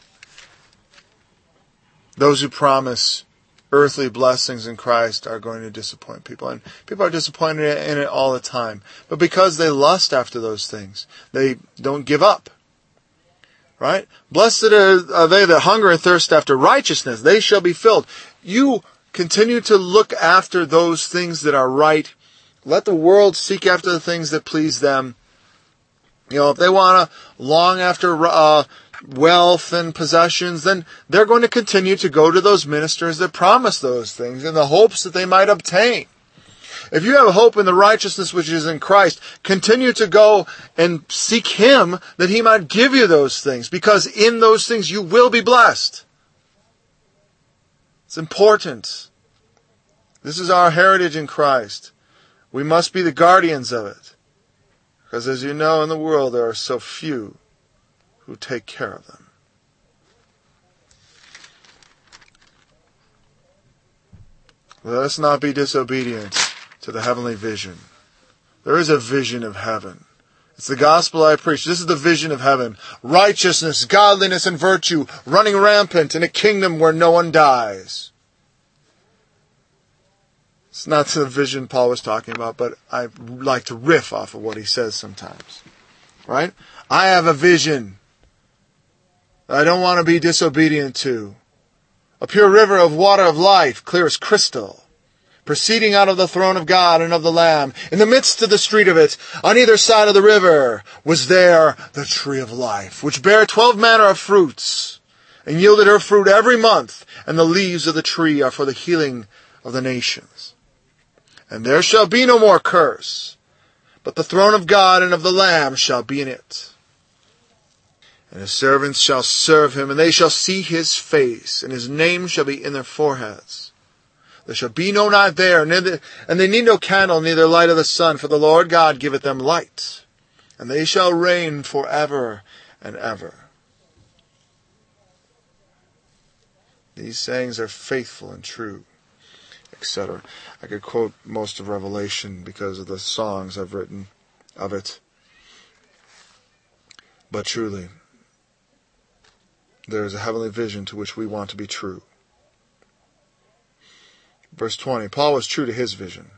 Those who promise earthly blessings in Christ are going to disappoint people. And people are disappointed in it all the time. But because they lust after those things, they don't give up. Right? Blessed are they that hunger and thirst after righteousness. They shall be filled. You continue to look after those things that are right. Let the world seek after the things that please them. You know, if they want to long after uh, wealth and possessions, then they're going to continue to go to those ministers that promise those things in the hopes that they might obtain. If you have hope in the righteousness which is in Christ, continue to go and seek Him that He might give you those things, because in those things you will be blessed. It's important. This is our heritage in Christ. We must be the guardians of it. Because as you know, in the world there are so few who take care of them. Let us not be disobedient to the heavenly vision. There is a vision of heaven. It's the gospel I preach. This is the vision of heaven. Righteousness, godliness, and virtue running rampant in a kingdom where no one dies. It's not the vision Paul was talking about, but I like to riff off of what he says sometimes. Right? I have a vision that I don't want to be disobedient to. A pure river of water of life, clear as crystal, proceeding out of the throne of God and of the Lamb. In the midst of the street of it, on either side of the river, was there the tree of life, which bare twelve manner of fruits, and yielded her fruit every month, and the leaves of the tree are for the healing of the nations. And there shall be no more curse, but the throne of God and of the Lamb shall be in it. And His servants shall serve Him, and they shall see His face, and His name shall be in their foreheads. There shall be no night there, and they need no candle, neither light of the sun, for the Lord God giveth them light. And they shall reign forever and ever. These sayings are faithful and true, et cetera. I could quote most of Revelation because of the songs I've written of it. But truly, there is a heavenly vision to which we want to be true. Verse twenty, Paul was true to his vision.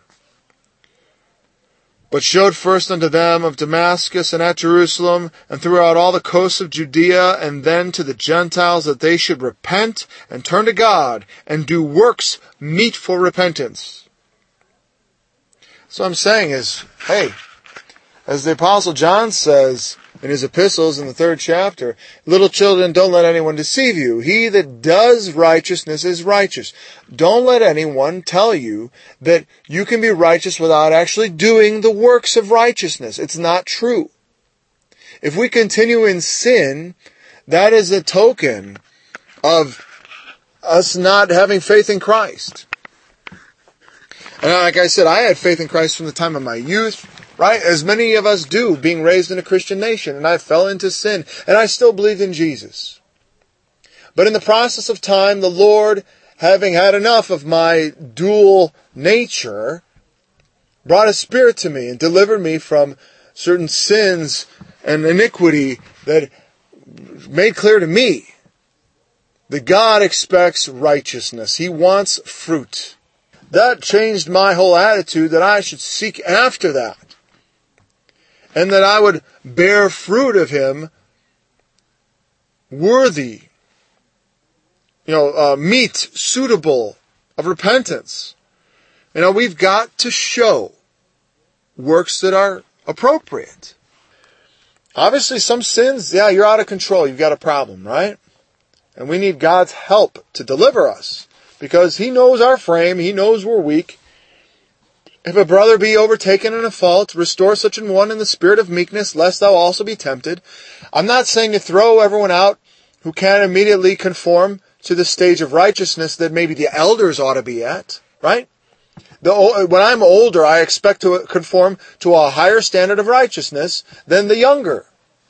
But showed first unto them of Damascus and at Jerusalem and throughout all the coasts of Judea and then to the Gentiles that they should repent and turn to God and do works meet for repentance. So I'm saying is, hey, as the Apostle John says in his epistles in the third chapter, little children, don't let anyone deceive you. He that does righteousness is righteous. Don't let anyone tell you that you can be righteous without actually doing the works of righteousness. It's not true. If we continue in sin, that is a token of us not having faith in Christ. And like I said, I had faith in Christ from the time of my youth, right? As many of us do, being raised in a Christian nation. And I fell into sin, and I still believed in Jesus. But in the process of time, the Lord, having had enough of my dual nature, brought His Spirit to me and delivered me from certain sins and iniquity that made clear to me that God expects righteousness. He wants fruit. That changed my whole attitude, that I should seek after that. And that I would bear fruit of Him worthy, you know, uh, meet, suitable of repentance. You know, we've got to show works that are appropriate. Obviously, some sins, yeah, you're out of control. You've got a problem, right? And we need God's help to deliver us, because He knows our frame. He knows we're weak. If a brother be overtaken in a fault, restore such an one in the spirit of meekness, lest thou also be tempted. I'm not saying to throw everyone out who can't immediately conform to the stage of righteousness that maybe the elders ought to be at, right? The, when I'm older, I expect to conform to a higher standard of righteousness than the younger.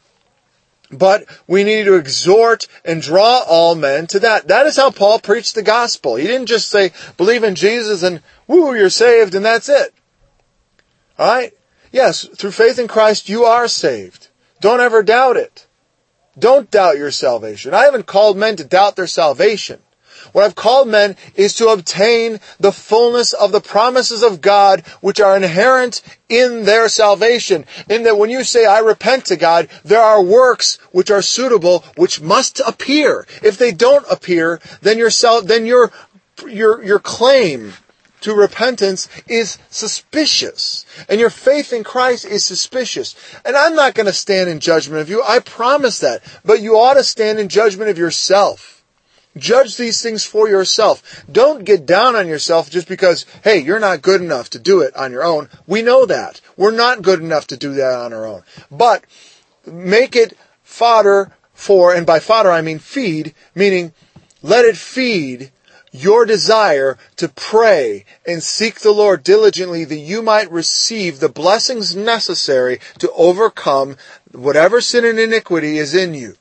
But we need to exhort and draw all men to that. That is how Paul preached the gospel. He didn't just say, believe in Jesus and woo, you're saved and that's it. Alright? Yes, through faith in Christ you are saved. Don't ever doubt it. Don't doubt your salvation. I haven't called men to doubt their salvation. What I've called men is to obtain the fullness of the promises of God which are inherent in their salvation. In that when you say, I repent to God, there are works which are suitable, which must appear. If they don't appear, then your, then your, your, your claim to repentance is suspicious. And your faith in Christ is suspicious. And I'm not going to stand in judgment of you. I promise that. But you ought to stand in judgment of yourself. Judge these things for yourself. Don't get down on yourself just because, hey, you're not good enough to do it on your own. We know that. We're not good enough to do that on our own. But make it fodder for, and by fodder I mean feed, meaning let it feed your desire to pray and seek the Lord diligently that you might receive the blessings necessary to overcome whatever sin and iniquity is in you.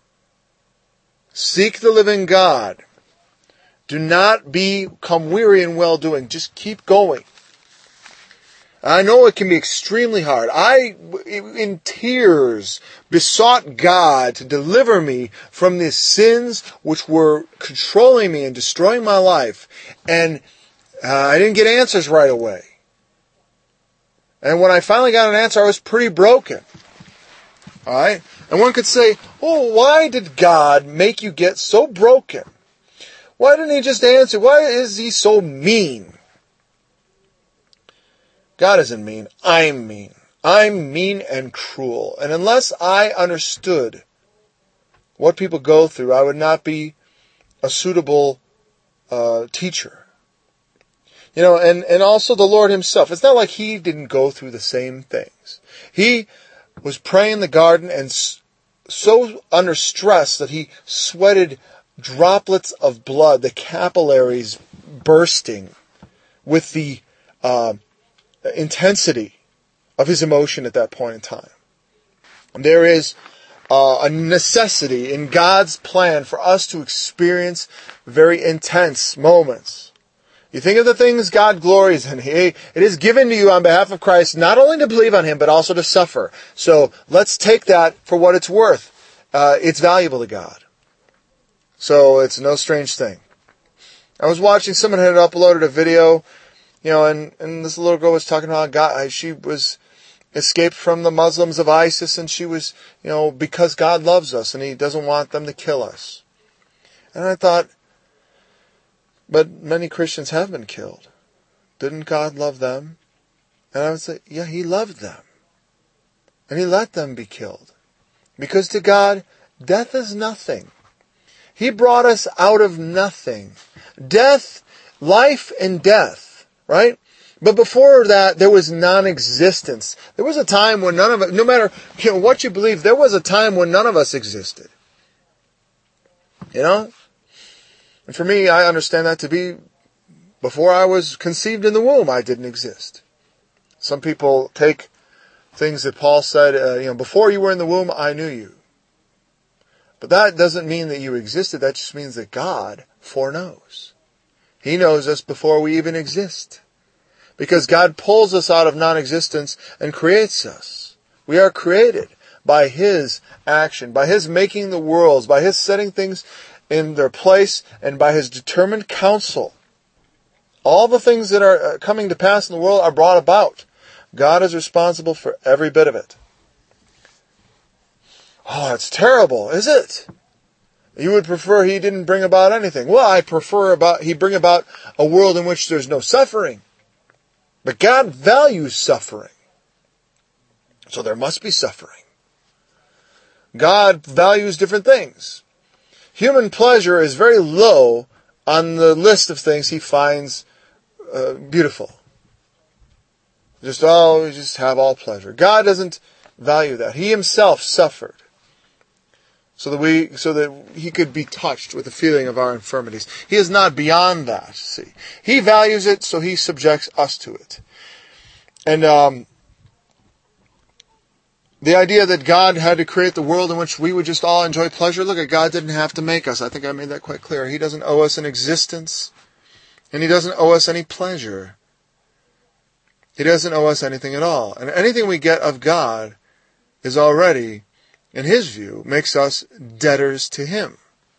Seek the living God. Do not become weary in well-doing. Just keep going. I know it can be extremely hard. I, in tears, besought God to deliver me from these sins which were controlling me and destroying my life. And uh, I didn't get answers right away. And when I finally got an answer, I was pretty broken. Alright? And one could say, oh, why did God make you get so broken? Why didn't He just answer? Why is He so mean? God isn't mean. I'm mean. I'm mean and cruel. And unless I understood what people go through, I would not be a suitable uh, teacher. You know, and, and also the Lord Himself. It's not like He didn't go through the same things. He was praying in the garden and so under stress that He sweated droplets of blood, the capillaries bursting with the uh, intensity of His emotion at that point in time. There is uh, a necessity in God's plan for us to experience very intense moments. You think of the things God glories in. He, it is given to you on behalf of Christ not only to believe on Him, but also to suffer. So let's take that for what it's worth. Uh, it's valuable to God. So it's no strange thing. I was watching, someone had uploaded a video, you know, and, and this little girl was talking about God. She was escaped from the Muslims of ISIS, and she was, you know, because God loves us and He doesn't want them to kill us. And I thought, but many Christians have been killed. Didn't God love them? And I would say, yeah, He loved them. And He let them be killed. Because to God, death is nothing. He brought us out of nothing. Death, life and death, right? But before that, there was non-existence. There was a time when none of us, no matter you know, what you believe, there was a time when none of us existed. You know? And for me, I understand that to be, before I was conceived in the womb, I didn't exist. Some people take things that Paul said, uh, you know, before you were in the womb, I knew you. But that doesn't mean that you existed. That just means that God foreknows. He knows us before we even exist. Because God pulls us out of non-existence and creates us We are created by His action, by His making the worlds, by His setting things in their place, and by His determined counsel. All the things that are coming to pass in the world are brought about. God is responsible for every bit of it. Oh, it's terrible, is it? You would prefer He didn't bring about anything. Well, I prefer about He bring about a world in which there's no suffering. But God values suffering. So there must be suffering. God values different things. Human pleasure is very low on the list of things He finds uh, beautiful. Just, oh, we just have all pleasure. God doesn't value that. He Himself suffered so that we, so that He could be touched with the feeling of our infirmities. He is not beyond that, see. He values it, so He subjects us to it. And um, the idea that God had to create the world in which we would just all enjoy pleasure, look, at God didn't have to make us. I think I made that quite clear. He doesn't owe us an existence, and He doesn't owe us any pleasure. He doesn't owe us anything at all. And anything we get of God is already, in His view, makes us debtors to Him.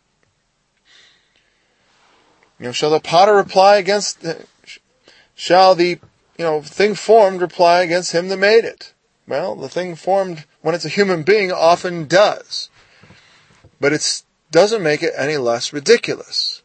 You know, shall the potter reply against, the, shall the, you know, thing formed reply against him that made it? Well, the thing formed, when it's a human being, often does. But it doesn't make it any less ridiculous.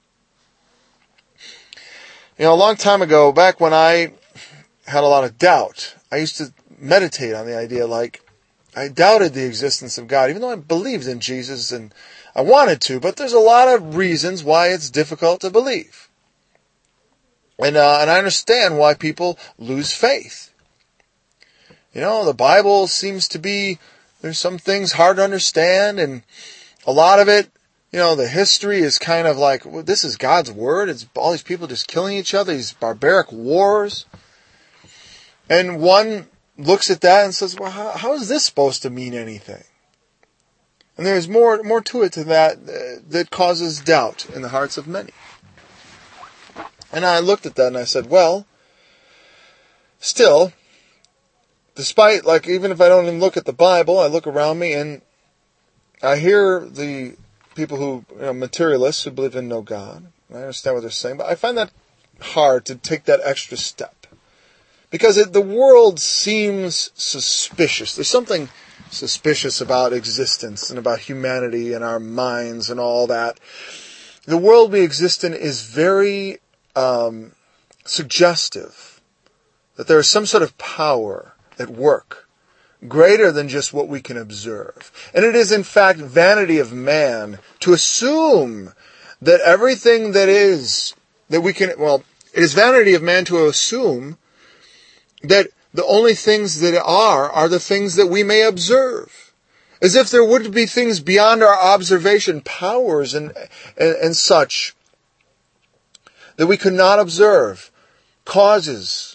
You know, a long time ago, back when I had a lot of doubt, I used to meditate on the idea, like, I doubted the existence of God, even though I believed in Jesus and I wanted to, but there's a lot of reasons why it's difficult to believe. And, uh, and I understand why people lose faith. You know, the Bible seems to be, there's some things hard to understand, and a lot of it, you know, the history is kind of like, well, this is God's word. It's all these people just killing each other, these barbaric wars. And one looks at that and says, well, how, how is this supposed to mean anything? And there's more, more to it to that uh, that causes doubt in the hearts of many. And I looked at that and I said, well, still, despite, like, even if I don't even look at the Bible, I look around me and I hear the people who, you know, materialists who believe in no God. I understand what they're saying, but I find that hard to take that extra step. Because it, the world seems suspicious. There's something suspicious about existence and about humanity and our minds and all that. The world we exist in is very um, suggestive that there is some sort of power at work greater than just what we can observe. And it is in fact vanity of man to assume that everything that is, that we can, well, it is vanity of man to assume that the only things that are, are the things that we may observe. As if there would be things beyond our observation, powers and, and, and such, that we could not observe, causes.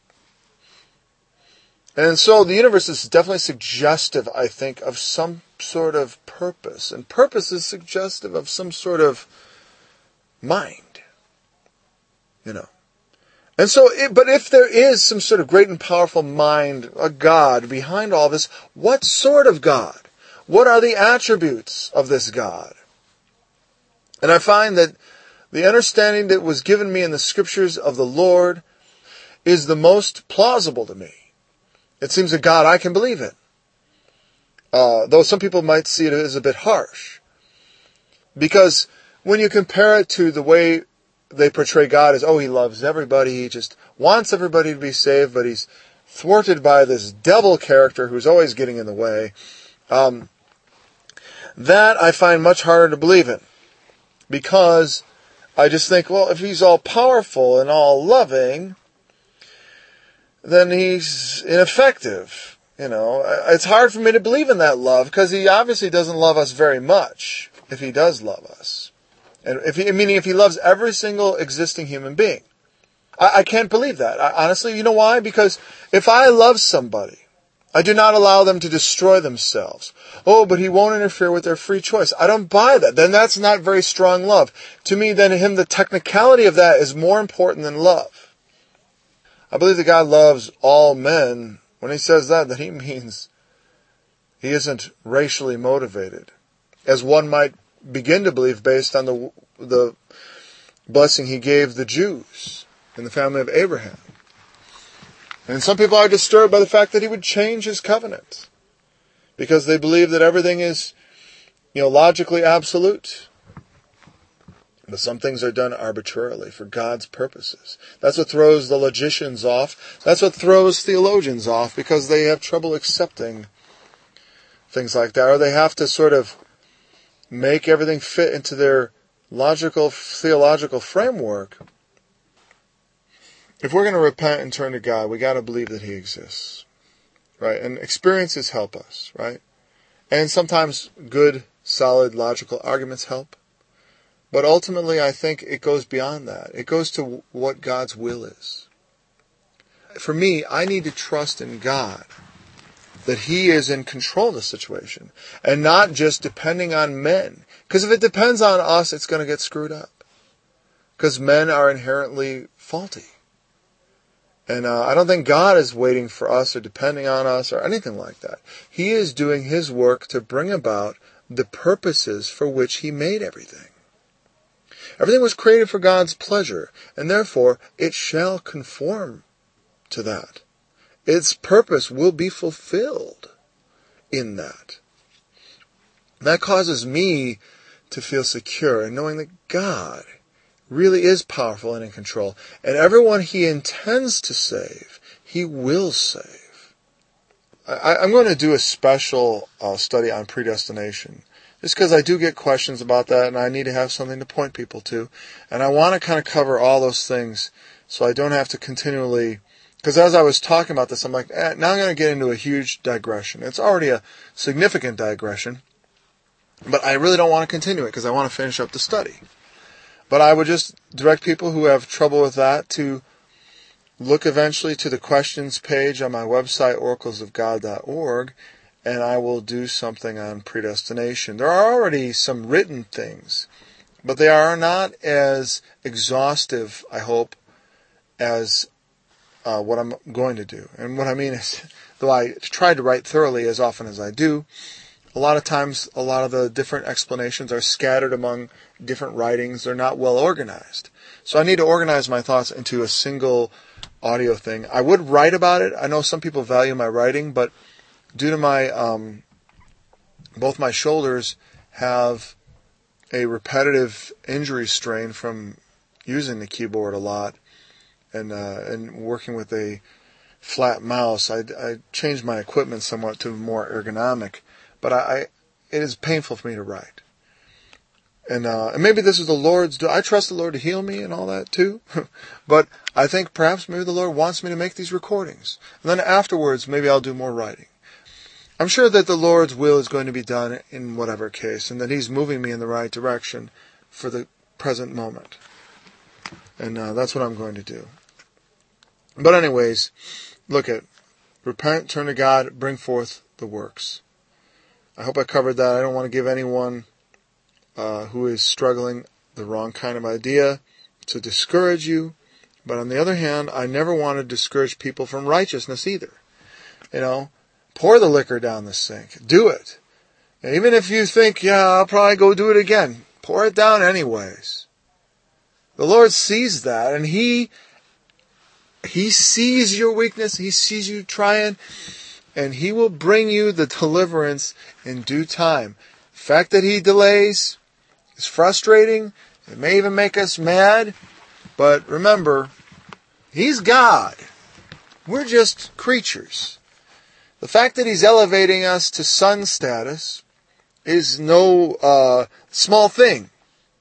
And so the universe is definitely suggestive, I think, of some sort of purpose. And purpose is suggestive of some sort of mind. You know. And so, it, but if there is some sort of great and powerful mind, a God behind all this, what sort of God? What are the attributes of this God? And I find that the understanding that was given me in the scriptures of the Lord is the most plausible to me. It seems a God I can believe in. Uh, though some people might see it as a bit harsh. Because when you compare it to the way they portray God as, oh, He loves everybody, He just wants everybody to be saved, but He's thwarted by this devil character who's always getting in the way. Um, that I find much harder to believe in. Because I just think, well, if He's all powerful and all loving, then He's ineffective. You know, it's hard for me to believe in that love, because He obviously doesn't love us very much, if He does love us. And if he, meaning if He loves every single existing human being. I, I can't believe that. I, honestly, you know why? Because if I love somebody, I do not allow them to destroy themselves. Oh, but He won't interfere with their free choice. I don't buy that. Then that's not very strong love. To me, then him, the technicality of that is more important than love. I believe that God loves all men. When He says that, that He means He isn't racially motivated, as one might begin to believe based on the the blessing he gave the Jews in the family of Abraham. And some people are disturbed by the fact that he would change his covenant, because they believe that everything is, you know, logically absolute. But some things are done arbitrarily for God's purposes. That's what throws the logicians off. That's what throws theologians off, because they have trouble accepting things like that. Or they have to sort of make everything fit into their logical, theological framework. If we're going to repent and turn to God, we got to believe that He exists, right? And experiences help us, right? And sometimes good, solid, logical arguments help. But ultimately, I think it goes beyond that. It goes to what God's will is. For me, I need to trust in God that He is in control of the situation, and not just depending on men. Because if it depends on us, it's going to get screwed up. Because men are inherently faulty. And uh, I don't think God is waiting for us or depending on us or anything like that. He is doing His work to bring about the purposes for which He made everything. Everything was created for God's pleasure, and therefore it shall conform to that. Its purpose will be fulfilled in that. That causes me to feel secure in knowing that God really is powerful and in control. And everyone He intends to save, He will save. I, I'm going to do a special uh, study on predestination, just because I do get questions about that, and I need to have something to point people to. And I want to kind of cover all those things so I don't have to continually... Because as I was talking about this, I'm like, eh, now I'm going to get into a huge digression. It's already a significant digression, but I really don't want to continue it because I want to finish up the study. But I would just direct people who have trouble with that to look eventually to the questions page on my website, oracles of god dot org, and I will do something on predestination. There are already some written things, but they are not as exhaustive, I hope, as uh, what I'm going to do. And what I mean is, though I try to write thoroughly as often as I do, a lot of times, a lot of the different explanations are scattered among different writings. They're not well organized. So I need to organize my thoughts into a single audio thing. I would write about it. I know some people value my writing, but due to my, um, both my shoulders have a repetitive injury strain from using the keyboard a lot and, uh, and working with a flat mouse. I, I changed my equipment somewhat to more ergonomic. But I, I, it is painful for me to write. And, uh, and maybe this is the Lord's, do I trust the Lord to heal me and all that too? But I think perhaps maybe the Lord wants me to make these recordings. And then afterwards, maybe I'll do more writing. I'm sure that the Lord's will is going to be done in whatever case, and that He's moving me in the right direction for the present moment. And, uh, that's what I'm going to do. But anyways, look at, repent, turn to God, bring forth the works. I hope I covered that. I don't want to give anyone uh, who is struggling the wrong kind of idea to discourage you. But on the other hand, I never want to discourage people from righteousness either. You know, pour the liquor down the sink. Do it. And even if you think, yeah, I'll probably go do it again, pour it down anyways. The Lord sees that, and He He sees your weakness. He sees you trying. And He will bring you the deliverance in due time. The fact that He delays is frustrating. It may even make us mad. But remember, He's God. We're just creatures. The fact that He's elevating us to son status is no uh, small thing.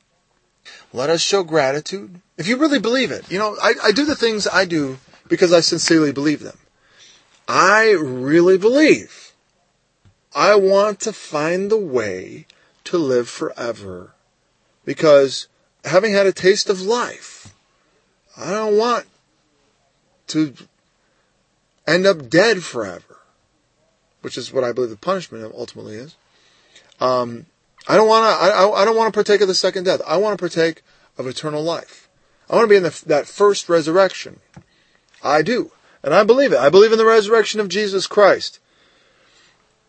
Let us show gratitude. If you really believe it. You know, I, I do the things I do because I sincerely believe them. I really believe I want to find the way to live forever. Because having had a taste of life, I don't want to end up dead forever. Which is what I believe the punishment ultimately is. Um, I don't want to. I, I don't want to partake of the second death. I want to partake of eternal life. I want to be in the, that first resurrection. I do. And I believe it. I believe in the resurrection of Jesus Christ.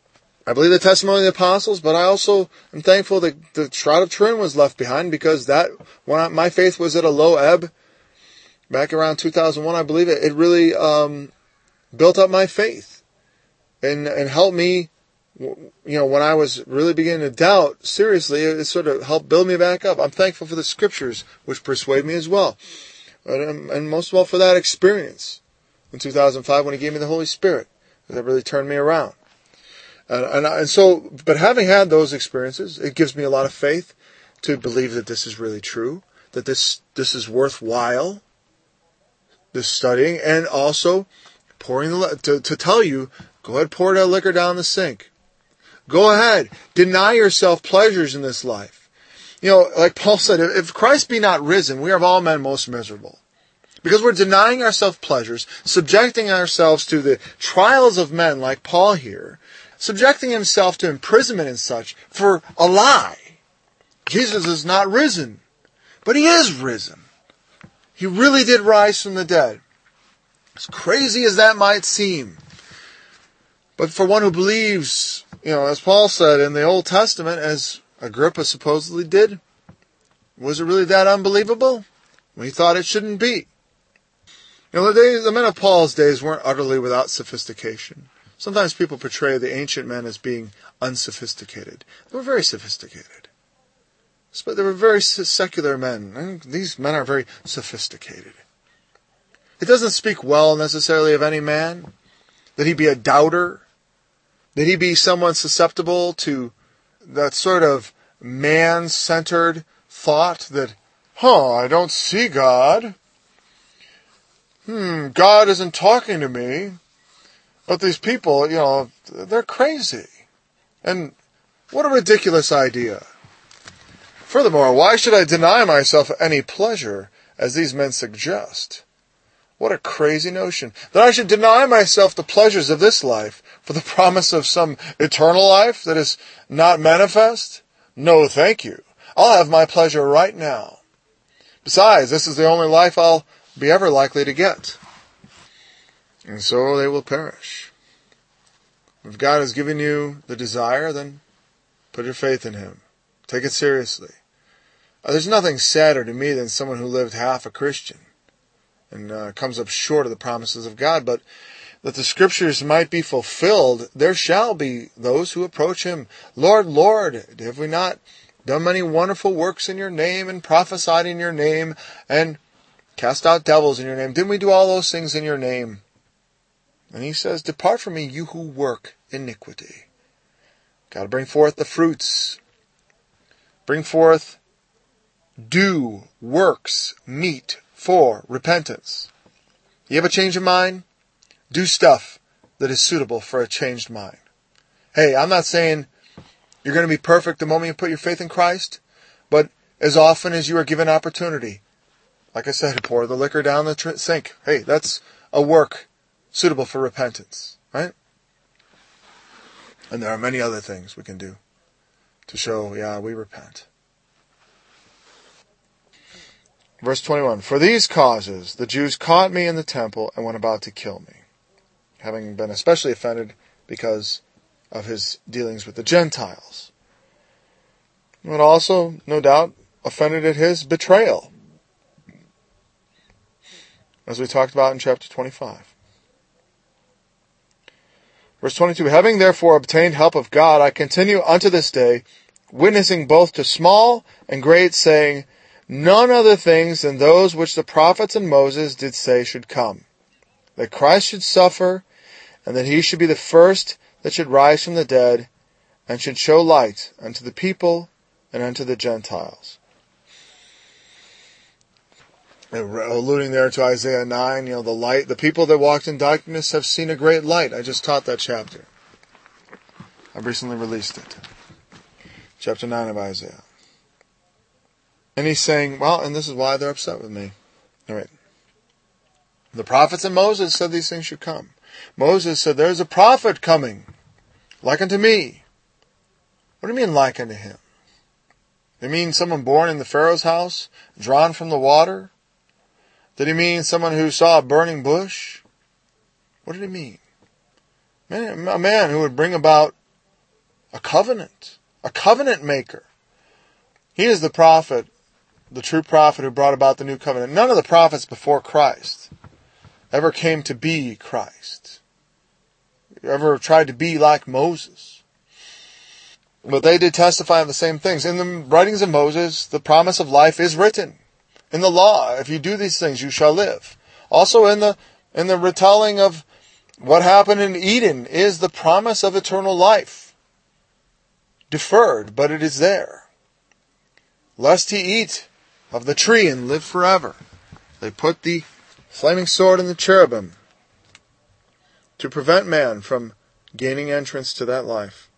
I believe the testimony of the apostles, but I also am thankful that the Shroud of Turin was left behind, because that, when I, my faith was at a low ebb, back around two thousand one, I believe it, it really um, built up my faith and, and helped me, you know, when I was really beginning to doubt seriously, it sort of helped build me back up. I'm thankful for the scriptures, which persuade me as well. And, and most of all for that experience in two thousand five when he gave me the Holy Spirit. That really turned me around. And, and, and so, but having had those experiences, it gives me a lot of faith to believe that this is really true, that this, this is worthwhile, this studying, and also pouring the, to, to tell you, go ahead, pour that liquor down the sink. Go ahead, deny yourself pleasures in this life. You know, like Paul said, if Christ be not risen, we are of all men most miserable. Because we're denying ourselves pleasures, subjecting ourselves to the trials of men like Paul here, subjecting himself to imprisonment and such for a lie. Jesus is not risen, but he is risen. He really did rise from the dead. As crazy as that might seem. But for one who believes, you know, as Paul said in the Old Testament, as Agrippa supposedly did, was it really that unbelievable? We thought it shouldn't be. You know, the, days, the men of Paul's days weren't utterly without sophistication. Sometimes people portray the ancient men as being unsophisticated. They were very sophisticated. But they were very secular men. And these men are very sophisticated. It doesn't speak well necessarily of any man that he be a doubter, that he be someone susceptible to that sort of man-centered thought that, huh, I don't see God. Hmm, God isn't talking to me. But these people, you know, they're crazy. And what a ridiculous idea. Furthermore, why should I deny myself any pleasure, as these men suggest? What a crazy notion. That I should deny myself the pleasures of this life for the promise of some eternal life that is not manifest? No, thank you. I'll have my pleasure right now. Besides, this is the only life I'll be ever likely to get. And so they will perish. If God has given you the desire, then put your faith in Him. Take it seriously. Uh, there's nothing sadder to me than someone who lived half a Christian and uh, comes up short of the promises of God. But that the Scriptures might be fulfilled, there shall be those who approach Him. Lord, Lord, have we not done many wonderful works in your name and prophesied in your name and cast out devils in your name? Didn't we do all those things in your name? And He says, depart from me, you who work iniquity. Got to bring forth the fruits. Bring forth due works meet for repentance. You have a change of mind? Do stuff that is suitable for a changed mind. Hey, I'm not saying you're going to be perfect the moment you put your faith in Christ, but as often as you are given opportunity, like I said, pour the liquor down the tr- sink. Hey, that's a work suitable for repentance, right? And there are many other things we can do to show, yeah, we repent. Verse twenty-one, for these causes the Jews caught me in the temple and went about to kill me, having been especially offended because of his dealings with the Gentiles. But also, no doubt, offended at his betrayal, as we talked about in chapter twenty-five. Verse twenty-two, having therefore obtained help of God, I continue unto this day, witnessing both to small and great, saying, none other things than those which the prophets and Moses did say should come, that Christ should suffer, and that he should be the first that should rise from the dead, and should show light unto the people and unto the Gentiles. Alluding there to Isaiah nine, you know, the light, the people that walked in darkness have seen a great light. I just taught that chapter. I've recently released it. Chapter nine of Isaiah. And he's saying, well, and this is why they're upset with me. All right. The prophets and Moses said these things should come. Moses said, there's a prophet coming, like unto me. What do you mean, like unto him? They mean someone born in the Pharaoh's house, drawn from the water? Did he mean someone who saw a burning bush? What did he mean? A man who would bring about a covenant, a covenant maker. He is the prophet, the true prophet who brought about the new covenant. None of the prophets before Christ ever came to be Christ, ever tried to be like Moses. But they did testify of the same things. In the writings of Moses, the promise of life is written. In the law, if you do these things, you shall live. Also in the in the retelling of what happened in Eden is the promise of eternal life. Deferred, but it is there. Lest he eat of the tree and live forever. They put the flaming sword and the cherubim to prevent man from gaining entrance to that life.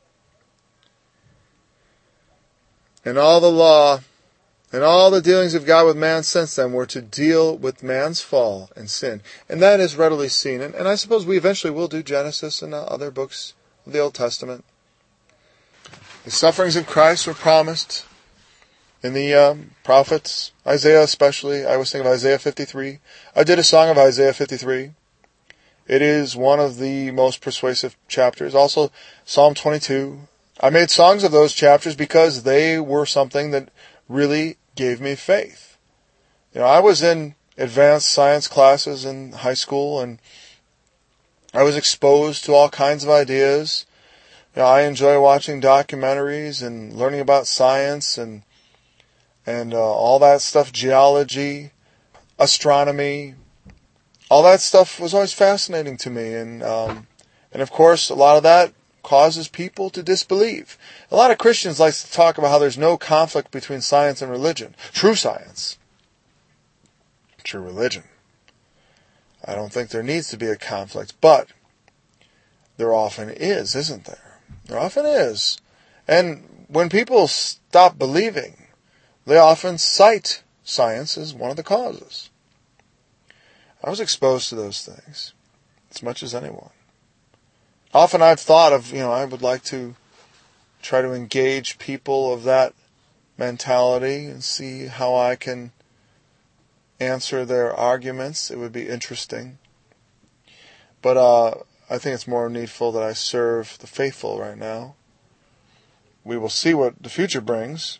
And all the law and all the dealings of God with man since then were to deal with man's fall and sin. And that is readily seen. And, and I suppose we eventually will do Genesis and other books of the Old Testament. The sufferings of Christ were promised in the um, prophets, Isaiah especially. I was thinking of Isaiah fifty-three. I did a song of Isaiah fifty-three. It is one of the most persuasive chapters. Also, Psalm twenty-two. I made songs of those chapters because they were something that really gave me faith. You know, I was in advanced science classes in high school, and I was exposed to all kinds of ideas. You know, I enjoy watching documentaries and learning about science and and uh, all that stuff, geology, astronomy. All that stuff was always fascinating to me, and um, and of course, a lot of that causes people to disbelieve. A lot of Christians like to talk about how there's no conflict between science and religion. True science. True religion. I don't think there needs to be a conflict, but there often is, isn't there? There often is. And when people stop believing, they often cite science as one of the causes. I was exposed to those things as much as anyone. Often I've thought of, you know, I would like to try to engage people of that mentality and see how I can answer their arguments. It would be interesting. But uh, I think it's more needful that I serve the faithful right now. We will see what the future brings.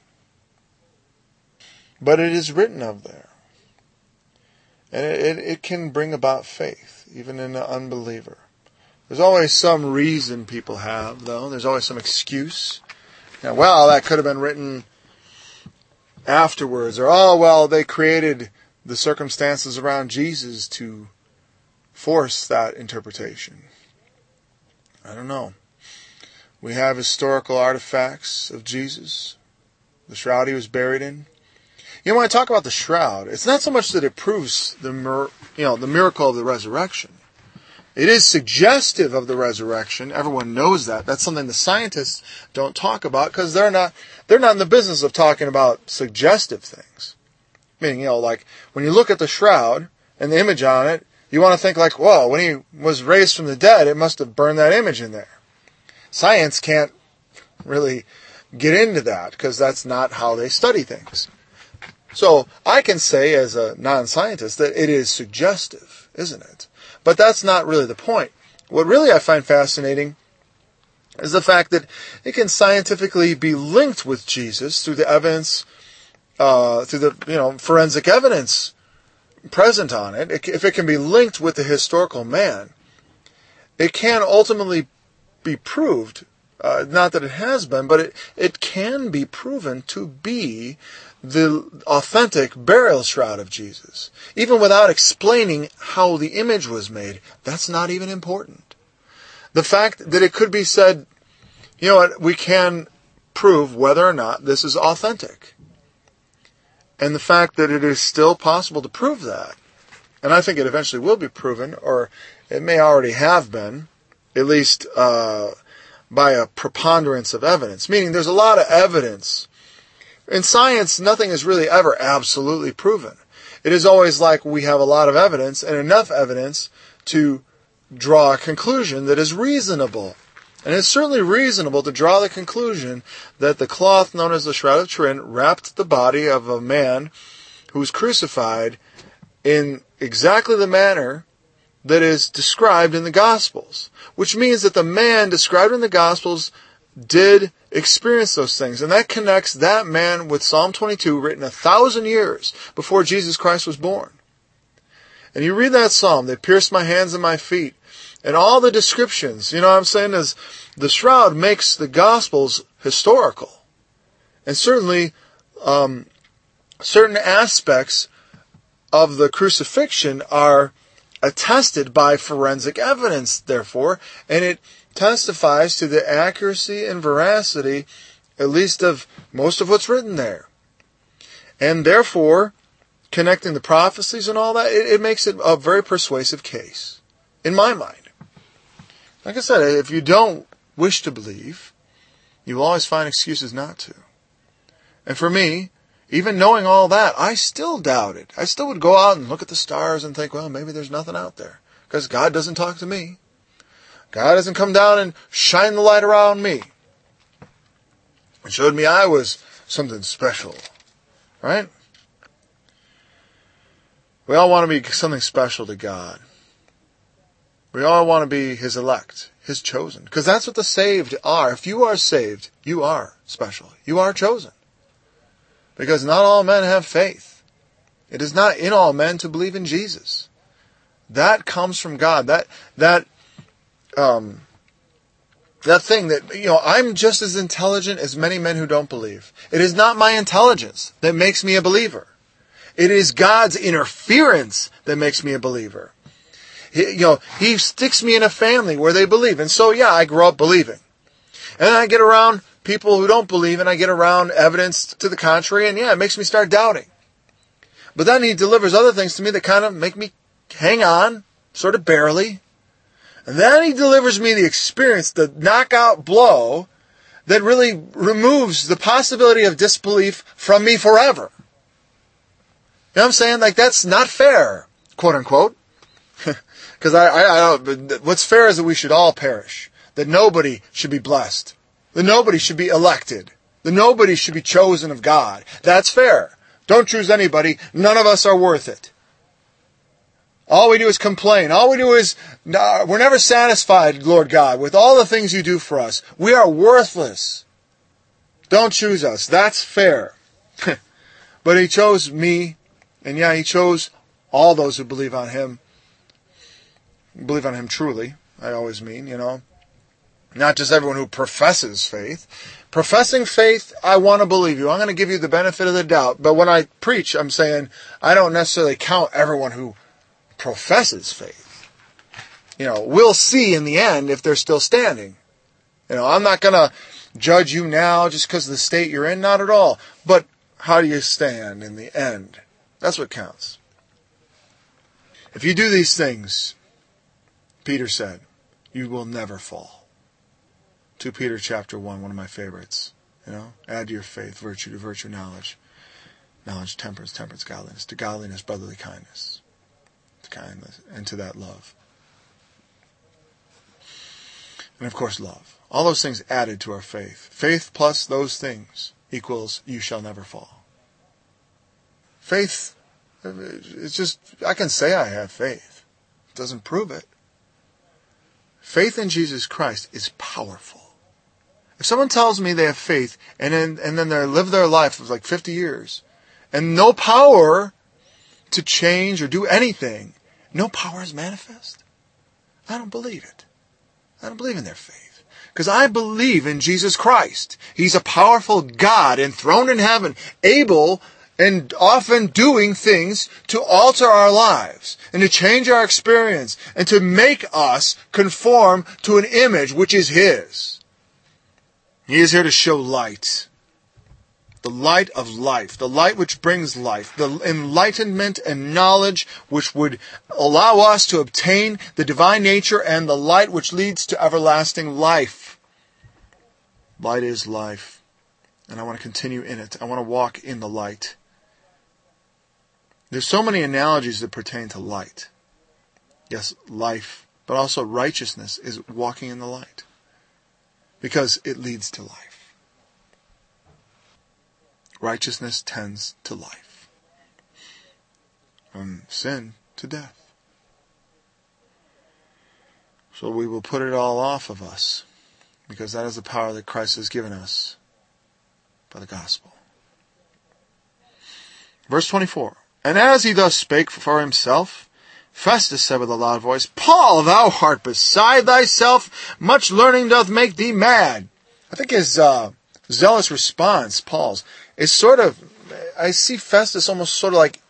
But it is written of there. And it, it, it can bring about faith, even in an unbeliever. There's always some reason people have, though. There's always some excuse. You know, well, that could have been written afterwards. Or, oh, well, they created the circumstances around Jesus to force that interpretation. I don't know. We have historical artifacts of Jesus. The shroud he was buried in. You know, when I talk about the shroud, it's not so much that it proves the mir- you know the miracle of the resurrection. It is suggestive of the resurrection. Everyone knows that. That's something the scientists don't talk about because they're not they're not in the business of talking about suggestive things. Meaning, you know, like when you look at the shroud and the image on it, you want to think like, well, when he was raised from the dead, it must have burned that image in there. Science can't really get into that because that's not how they study things. So I can say as a non-scientist that it is suggestive, isn't it? But that's not really the point. What really I find fascinating is the fact that it can scientifically be linked with Jesus through the evidence, uh, through the you know forensic evidence present on it. it. If it can be linked with the historical man, it can ultimately be proved. Uh, not that it has been, but it, it can be proven to be the authentic burial shroud of Jesus. Even without explaining how the image was made, that's not even important. The fact that it could be said, you know what, we can prove whether or not this is authentic. And the fact that it is still possible to prove that, and I think it eventually will be proven, or it may already have been, at least uh, by a preponderance of evidence. Meaning there's a lot of evidence. In science, nothing is really ever absolutely proven. It is always like we have a lot of evidence and enough evidence to draw a conclusion that is reasonable. And it's certainly reasonable to draw the conclusion that the cloth known as the Shroud of Turin wrapped the body of a man who was crucified in exactly the manner that is described in the Gospels. Which means that the man described in the Gospels did experience those things. And that connects that man with Psalm twenty-two, written a thousand years before Jesus Christ was born. And you read that psalm, they pierced my hands and my feet. And all the descriptions, you know what I'm saying, is the shroud makes the Gospels historical. And certainly, um, certain aspects of the crucifixion are attested by forensic evidence, therefore, and it testifies to the accuracy and veracity, at least of most of what's written there. And therefore, connecting the prophecies and all that, it, it makes it a very persuasive case, in my mind. Like I said, if you don't wish to believe, you will always find excuses not to. And for me, even knowing all that, I still doubted. I still would go out and look at the stars and think, well, maybe there's nothing out there. Because God doesn't talk to me. God doesn't come down and shine the light around me. It showed me I was something special. Right? We all want to be something special to God. We all want to be His elect, His chosen. Because that's what the saved are. If you are saved, you are special. You are chosen. Because not all men have faith. It is not in all men to believe in Jesus. That comes from God. That, that, um, that thing that, you know, I'm just as intelligent as many men who don't believe. It is not my intelligence that makes me a believer. It is God's interference that makes me a believer. He, you know, He sticks me in a family where they believe. And so, yeah, I grow up believing. And then I get around people who don't believe, and I get around evidence to the contrary, and yeah, it makes me start doubting. But then He delivers other things to me that kind of make me hang on, sort of barely. And then He delivers me the experience, the knockout blow, that really removes the possibility of disbelief from me forever. You know what I'm saying? Like, that's not fair, quote unquote. Because I, I, I don't, what's fair is that we should all perish. That nobody should be blessed. That nobody should be elected. That nobody should be chosen of God. That's fair. Don't choose anybody. None of us are worth it. All we do is complain. All we do is, we're never satisfied, Lord God, with all the things You do for us. We are worthless. Don't choose us. That's fair. But He chose me, and yeah, He chose all those who believe on Him. Believe on Him truly, I always mean, you know. Not just everyone who professes faith. Professing faith, I want to believe you. I'm going to give you the benefit of the doubt. But when I preach, I'm saying I don't necessarily count everyone who professes faith. You know, we'll see in the end if they're still standing. You know, I'm not going to judge you now just because of the state you're in. Not at all. But how do you stand in the end? That's what counts. If you do these things, Peter said, you will never fall. Second Peter chapter one, one of my favorites. You know, add to your faith virtue, to virtue knowledge. Knowledge, temperance, temperance, godliness. To godliness, brotherly kindness. To kindness, and to that love. And of course, love. All those things added to our faith. Faith plus those things equals you shall never fall. Faith, it's just, I can say I have faith. It doesn't prove it. Faith in Jesus Christ is powerful. If someone tells me they have faith and then and then they live their life for like fifty years and no power to change or do anything, no power is manifest, I don't believe it. I don't believe in their faith. Because I believe in Jesus Christ. He's a powerful God enthroned in heaven, able and often doing things to alter our lives and to change our experience and to make us conform to an image which is His. He is here to show light. The light of life. The light which brings life. The enlightenment and knowledge which would allow us to obtain the divine nature and the light which leads to everlasting life. Light is life. And I want to continue in it. I want to walk in the light. There's so many analogies that pertain to light. Yes, life, but also righteousness is walking in the light. Because it leads to life. Righteousness tends to life. From sin to death. So we will put it all off of us. because that is the power that Christ has given us by the gospel. Verse twenty-four. And as he thus spake for himself, Festus said with a loud voice, Paul, thou art beside thyself. Much learning doth make thee mad. I think his uh, zealous response, Paul's, is sort of, I see Festus almost sort of like,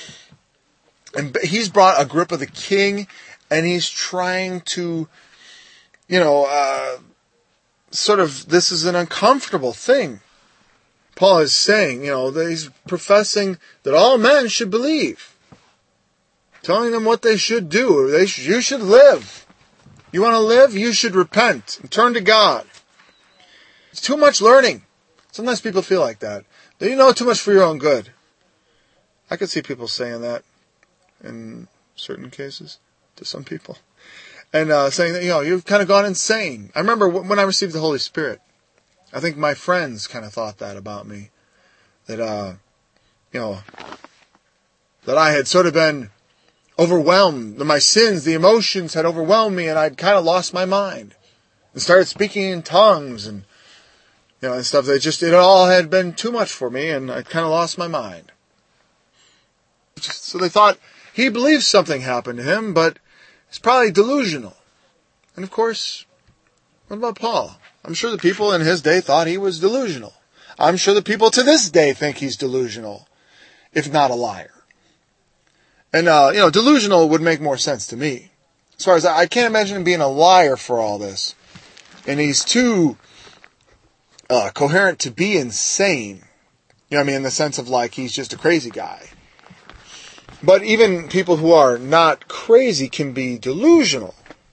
and he's brought a grip of the king, and he's trying to, you know, uh, sort of, this is an uncomfortable thing. Paul is saying, you know, that he's professing that all men should believe. Telling them what they should do. They sh- you should live. You want to live? You should repent and turn to God. It's too much learning. Sometimes people feel like that. That you know too much for your own good. I could see people saying that in certain cases to some people. And uh, saying that, you know, you've kind of gone insane. I remember when I received the Holy Spirit, I think my friends kind of thought that about me. That, uh, you know, that I had sort of been overwhelmed. My sins, the emotions had overwhelmed me, and I'd kind of lost my mind. And started speaking in tongues and, you know, and stuff. That just, it all had been too much for me, and I kind of lost my mind. So they thought he believed something happened to him, but it's probably delusional. And of course, what about Paul? I'm sure the people in his day thought he was delusional. I'm sure the people to this day think he's delusional, if not a liar. And, uh, you know, delusional would make more sense to me. As far as I, I can't imagine him being a liar for all this. And he's too uh, coherent to be insane. You know what I mean? In the sense of like he's just a crazy guy. But even people who are not crazy can be delusional.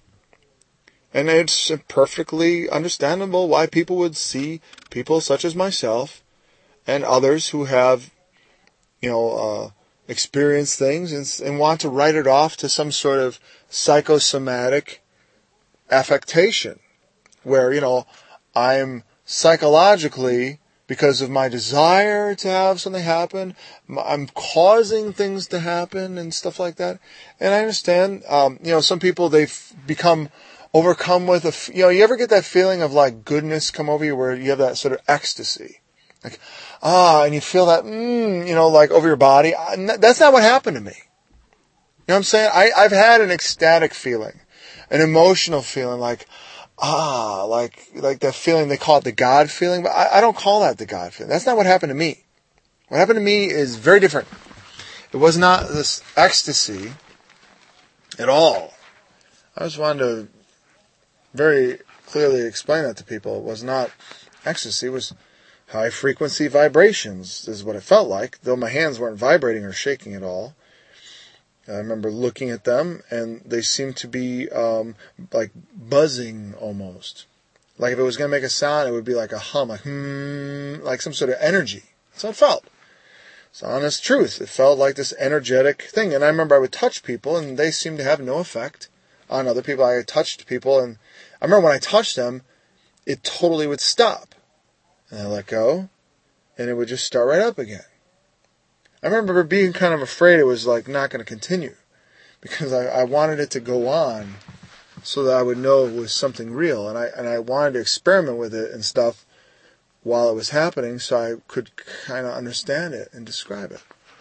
And it's perfectly understandable why people would see people such as myself and others who have, you know, uh, experienced things and, and want to write it off to some sort of psychosomatic affectation. Where, you know, I'm psychologically, because of my desire to have something happen, I'm causing things to happen and stuff like that. And I understand, um, you know, some people, they've become overcome with a, you know, you ever get that feeling of like goodness come over you where you have that sort of ecstasy? Like, ah, and you feel that, mm, you know, like over your body. That's not what happened to me. You know what I'm saying? I, I've had an ecstatic feeling, an emotional feeling, like, ah, like, like that feeling, they call it the God feeling, but I, I don't call that the God feeling. That's not what happened to me. What happened to me is very different. It was not this ecstasy at all. I just wanted to very clearly explain that to people. It was not ecstasy. It was high frequency vibrations is what it felt like, though my hands weren't vibrating or shaking at all. I remember looking at them, and they seemed to be um, like buzzing almost. Like if it was going to make a sound, it would be like a hum, like hmm, like some sort of energy. That's how it felt. It's honest truth. It felt like this energetic thing. And I remember I would touch people, and they seemed to have no effect on other people. I touched people, and I remember when I touched them, it totally would stop. And I let go, and it would just start right up again. I remember being kind of afraid it was like not going to continue, because I, I wanted it to go on so that I would know it was something real, and I and I wanted to experiment with it and stuff while it was happening so I could kind of understand it and describe it.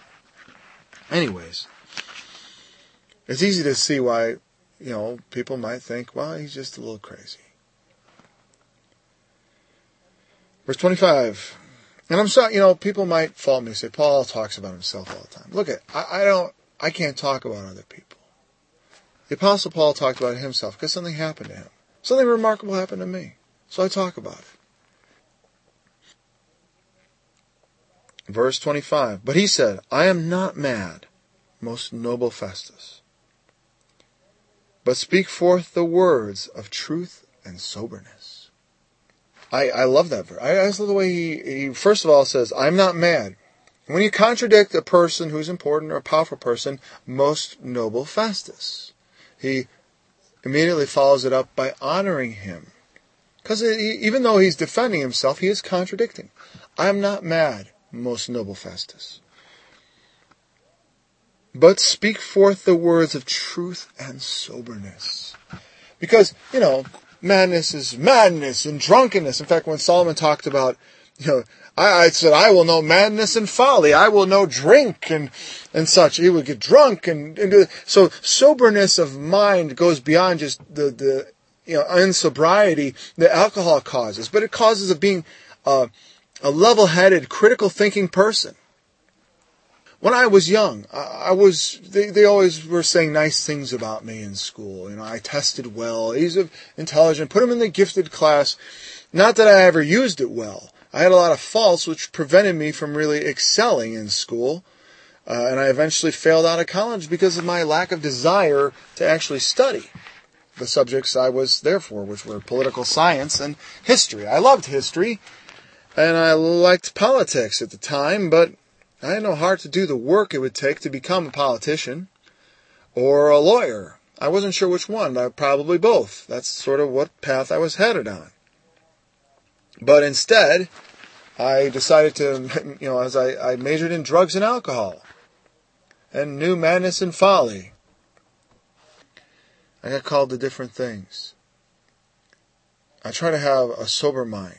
Anyways, it's easy to see why, you know, people might think, well, he's just a little crazy. Verse twenty-five. And I'm sorry, you know, people might fault me and say, Paul talks about himself all the time. Look at, I, I don't, I can't talk about other people. The Apostle Paul talked about himself because something happened to him. Something remarkable happened to me. So I talk about it. Verse twenty-five. But he said, I am not mad, most noble Festus, but speak forth the words of truth and soberness. I, I love that verse. I, I just love the way he, he, first of all, says, I'm not mad. When you contradict a person who's important or a powerful person, most noble Festus, he immediately follows it up by honoring him. Because even though he's defending himself, he is contradicting. I'm not mad, most noble Festus, but speak forth the words of truth and soberness. Because, you know, madness is madness and drunkenness. In fact, when Solomon talked about, you know, I, I said, I will know madness and folly. I will know drink and, and such. He would get drunk and, and do, so soberness of mind goes beyond just the, the, you know, insobriety that alcohol causes, but it causes of being uh, a level-headed, critical thinking person. When I was young, I, I was, they, they always were saying nice things about me in school. You know, I tested well, he's intelligent, put him in the gifted class. Not that I ever used it well. I had a lot of faults which prevented me from really excelling in school. Uh, and I eventually failed out of college because of my lack of desire to actually study the subjects I was there for, which were political science and history. I loved history, and I liked politics at the time, but I had no heart to do the work it would take to become a politician or a lawyer. I wasn't sure which one, but probably both. That's sort of what path I was headed on. But instead, I decided to, you know, as I, I majored in drugs and alcohol and knew madness and folly. I got called to different things. I try to have a sober mind.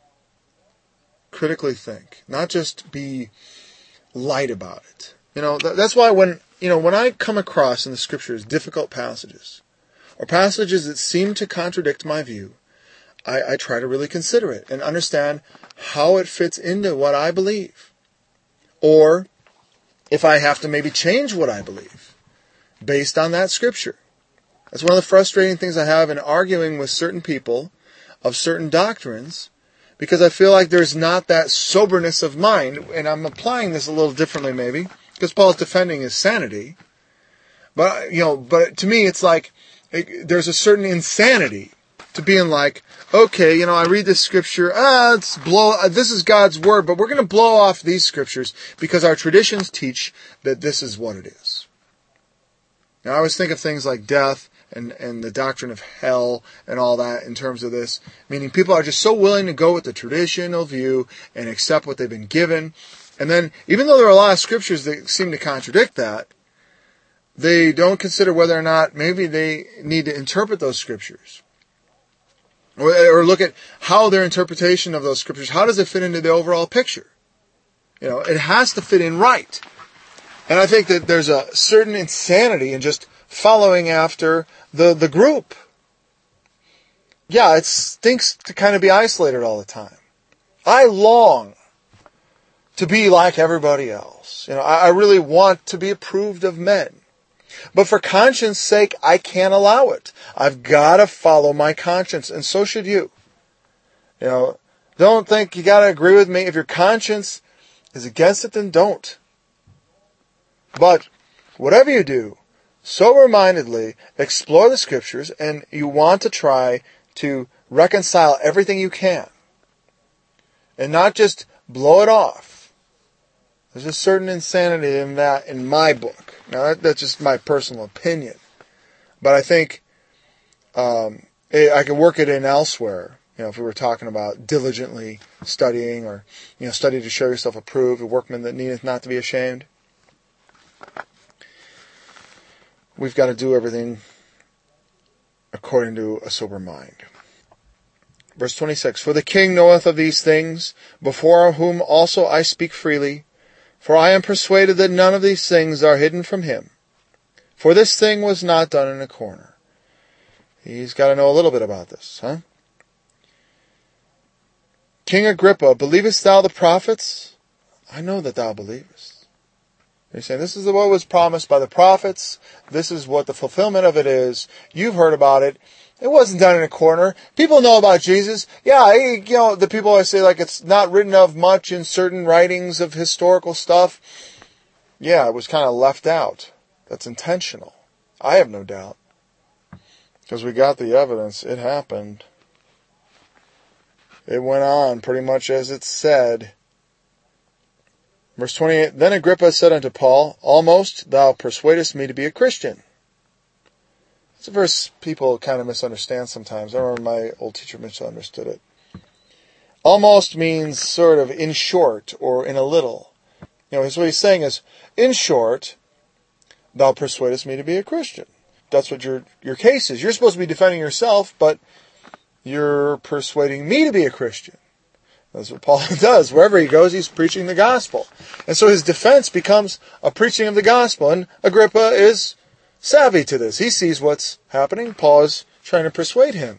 Critically think. Not just be light about it. You know, that's why when, you know, when I come across in the scriptures difficult passages, or passages that seem to contradict my view, I, I try to really consider it and understand how it fits into what I believe. Or if I have to maybe change what I believe based on that scripture. That's one of the frustrating things I have in arguing with certain people of certain doctrines, because I feel like there's not that soberness of mind, and I'm applying this a little differently maybe, because Paul's defending his sanity. But, you know, but to me it's like, it, there's a certain insanity to being like, okay, you know, I read this scripture, ah, let's blow, uh, this is God's word, but we're going to blow off these scriptures because our traditions teach that this is what it is. Now, I always think of things like death and, and the doctrine of hell and all that in terms of this, meaning people are just so willing to go with the traditional view and accept what they've been given. And then, even though there are a lot of scriptures that seem to contradict that, they don't consider whether or not maybe they need to interpret those scriptures. Or, or look at how their interpretation of those scriptures, how does it fit into the overall picture? You know, it has to fit in right. And I think that there's a certain insanity in just following after the, the group. Yeah, it stinks to kind of be isolated all the time. I long to be like everybody else. You know, I, I really want to be approved of men. But for conscience sake, I can't allow it. I've got to follow my conscience, and so should you. You know, don't think you got to agree with me. If your conscience is against it, then don't. But whatever you do, sober-mindedly explore the scriptures, and you want to try to reconcile everything you can, and not just blow it off. There's a certain insanity in that in my book. Now, that, that's just my personal opinion. But I think um, it, I could work it in elsewhere. You know, if we were talking about diligently studying, or, you know, study to show yourself approved, a workman that needeth not to be ashamed. We've got to do everything according to a sober mind. Verse twenty-six, For the king knoweth of these things, before whom also I speak freely, for I am persuaded that none of these things are hidden from him. For this thing was not done in a corner. He's got to know a little bit about this, huh? King Agrippa, believest thou the prophets? I know that thou believest. He's saying, this is what was promised by the prophets. This is what the fulfillment of it is. You've heard about it. It wasn't done in a corner. People know about Jesus. Yeah, you know, the people always say, like, it's not written of much in certain writings of historical stuff. Yeah, it was kind of left out. That's intentional. I have no doubt. Because we got the evidence. It happened. It went on pretty much as it said. Verse twenty-eight, Then Agrippa said unto Paul, Almost thou persuadest me to be a Christian. It's a verse people kind of misunderstand sometimes. I remember my old teacher misunderstood it. Almost means sort of in short or in a little. You know, what he's saying is, in short, thou persuadest me to be a Christian. That's what your your case is. You're supposed to be defending yourself, but you're persuading me to be a Christian. That's what Paul does. Wherever he goes, he's preaching the gospel. And so his defense becomes a preaching of the gospel. And Agrippa is savvy to this. He sees what's happening. Paul is trying to persuade him.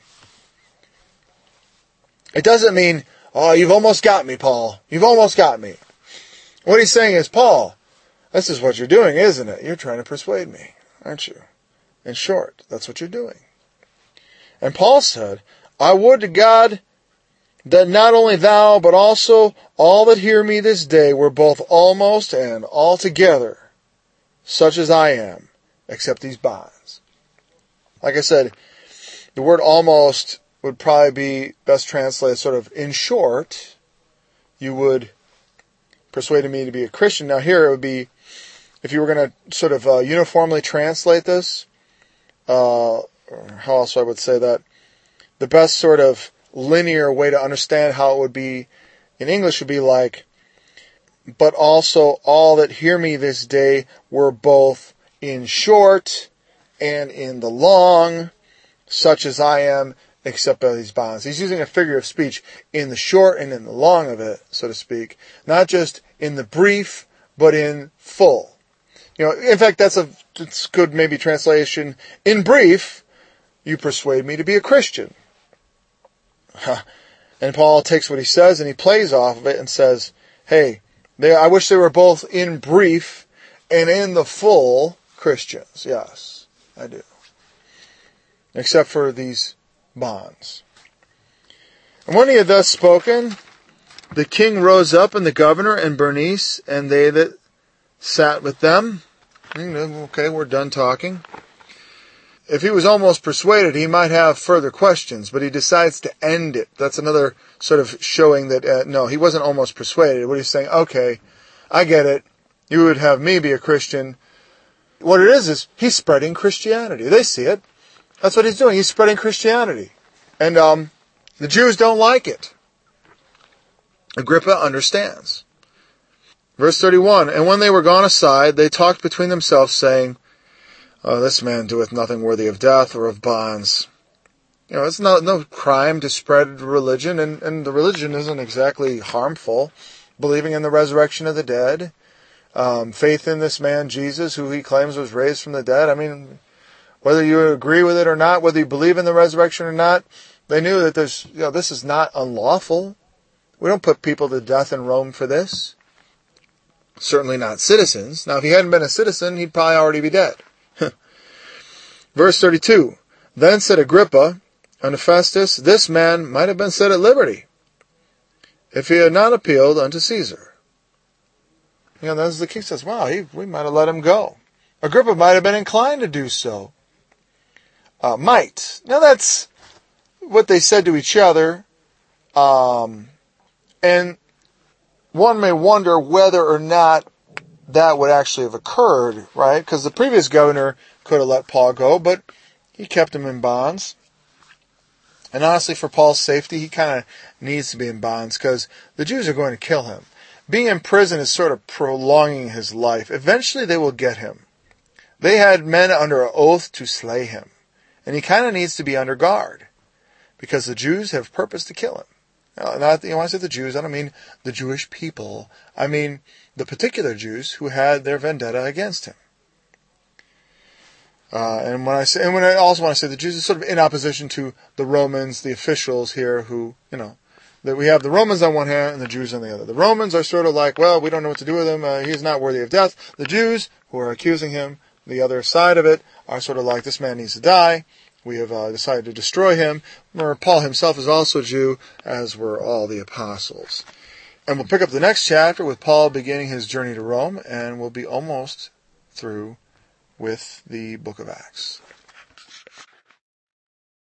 It doesn't mean, oh, you've almost got me, Paul. You've almost got me. What he's saying is, Paul, this is what you're doing, isn't it? You're trying to persuade me, aren't you? In short, that's what you're doing. And Paul said, I would to God that not only thou, but also all that hear me this day were both almost and altogether such as I am, except these bonds. Like I said, the word almost would probably be best translated sort of in short. You would persuade me to be a Christian. Now here it would be, if you were going to sort of uh, uniformly translate this, uh, how else I would say that, the best sort of linear way to understand how it would be in English would be like, but also all that hear me this day were both in short and in the long, such as I am, except by these bonds. He's using a figure of speech in the short and in the long of it, so to speak. Not just in the brief, but in full. You know, in fact, that's a it's good maybe translation. In brief, you persuade me to be a Christian. And Paul takes what he says and he plays off of it and says, hey, they, I wish they were both in brief and in the full Christians. Yes, I do. Except for these bonds. And when he had thus spoken, the king rose up, and the governor, and Bernice, and they that sat with them. Okay, we're done talking. If he was almost persuaded, he might have further questions, but he decides to end it. That's another sort of showing that, uh, no, he wasn't almost persuaded. What he's saying, okay, I get it. You would have me be a Christian. What it is, is he's spreading Christianity. They see it. That's what he's doing. He's spreading Christianity. And um, the Jews don't like it. Agrippa understands. Verse thirty-one, and when they were gone aside, they talked between themselves, saying, oh, this man doeth nothing worthy of death or of bonds. You know, it's no, no crime to spread religion, and, and the religion isn't exactly harmful. Believing in the resurrection of the dead, um, faith in this man Jesus, who he claims was raised from the dead. I mean, whether you agree with it or not, whether you believe in the resurrection or not, they knew that there's, you know, this is not unlawful. We don't put people to death in Rome for this. Certainly not citizens. Now, if he hadn't been a citizen, he'd probably already be dead. Verse thirty-two, then said Agrippa unto Festus, this man might have been set at liberty, if he had not appealed unto Caesar. You know, that's the king says, wow, he, we might have let him go. Agrippa might have been inclined to do so. Uh, might. Now that's what they said to each other. Um, and one may wonder whether or not that would actually have occurred, right? Because the previous governor could have let Paul go, but he kept him in bonds. And honestly, for Paul's safety, he kind of needs to be in bonds because the Jews are going to kill him. Being in prison is sort of prolonging his life. Eventually, they will get him. They had men under oath to slay him. And he kind of needs to be under guard because the Jews have purpose to kill him. Now, not, you know, when I say the Jews, I don't mean the Jewish people. I mean the particular Jews who had their vendetta against him. Uh, and when I say, and when I also want to say the Jews is sort of in opposition to the Romans, the officials here who, you know, that we have the Romans on one hand and the Jews on the other. The Romans are sort of like, well, we don't know what to do with him. Uh, he's not worthy of death. The Jews who are accusing him, the other side of it, are sort of like, this man needs to die. We have uh, decided to destroy him. Remember, Paul himself is also a Jew, as were all the apostles. And we'll pick up the next chapter with Paul beginning his journey to Rome, and we'll be almost through with the book of Acts.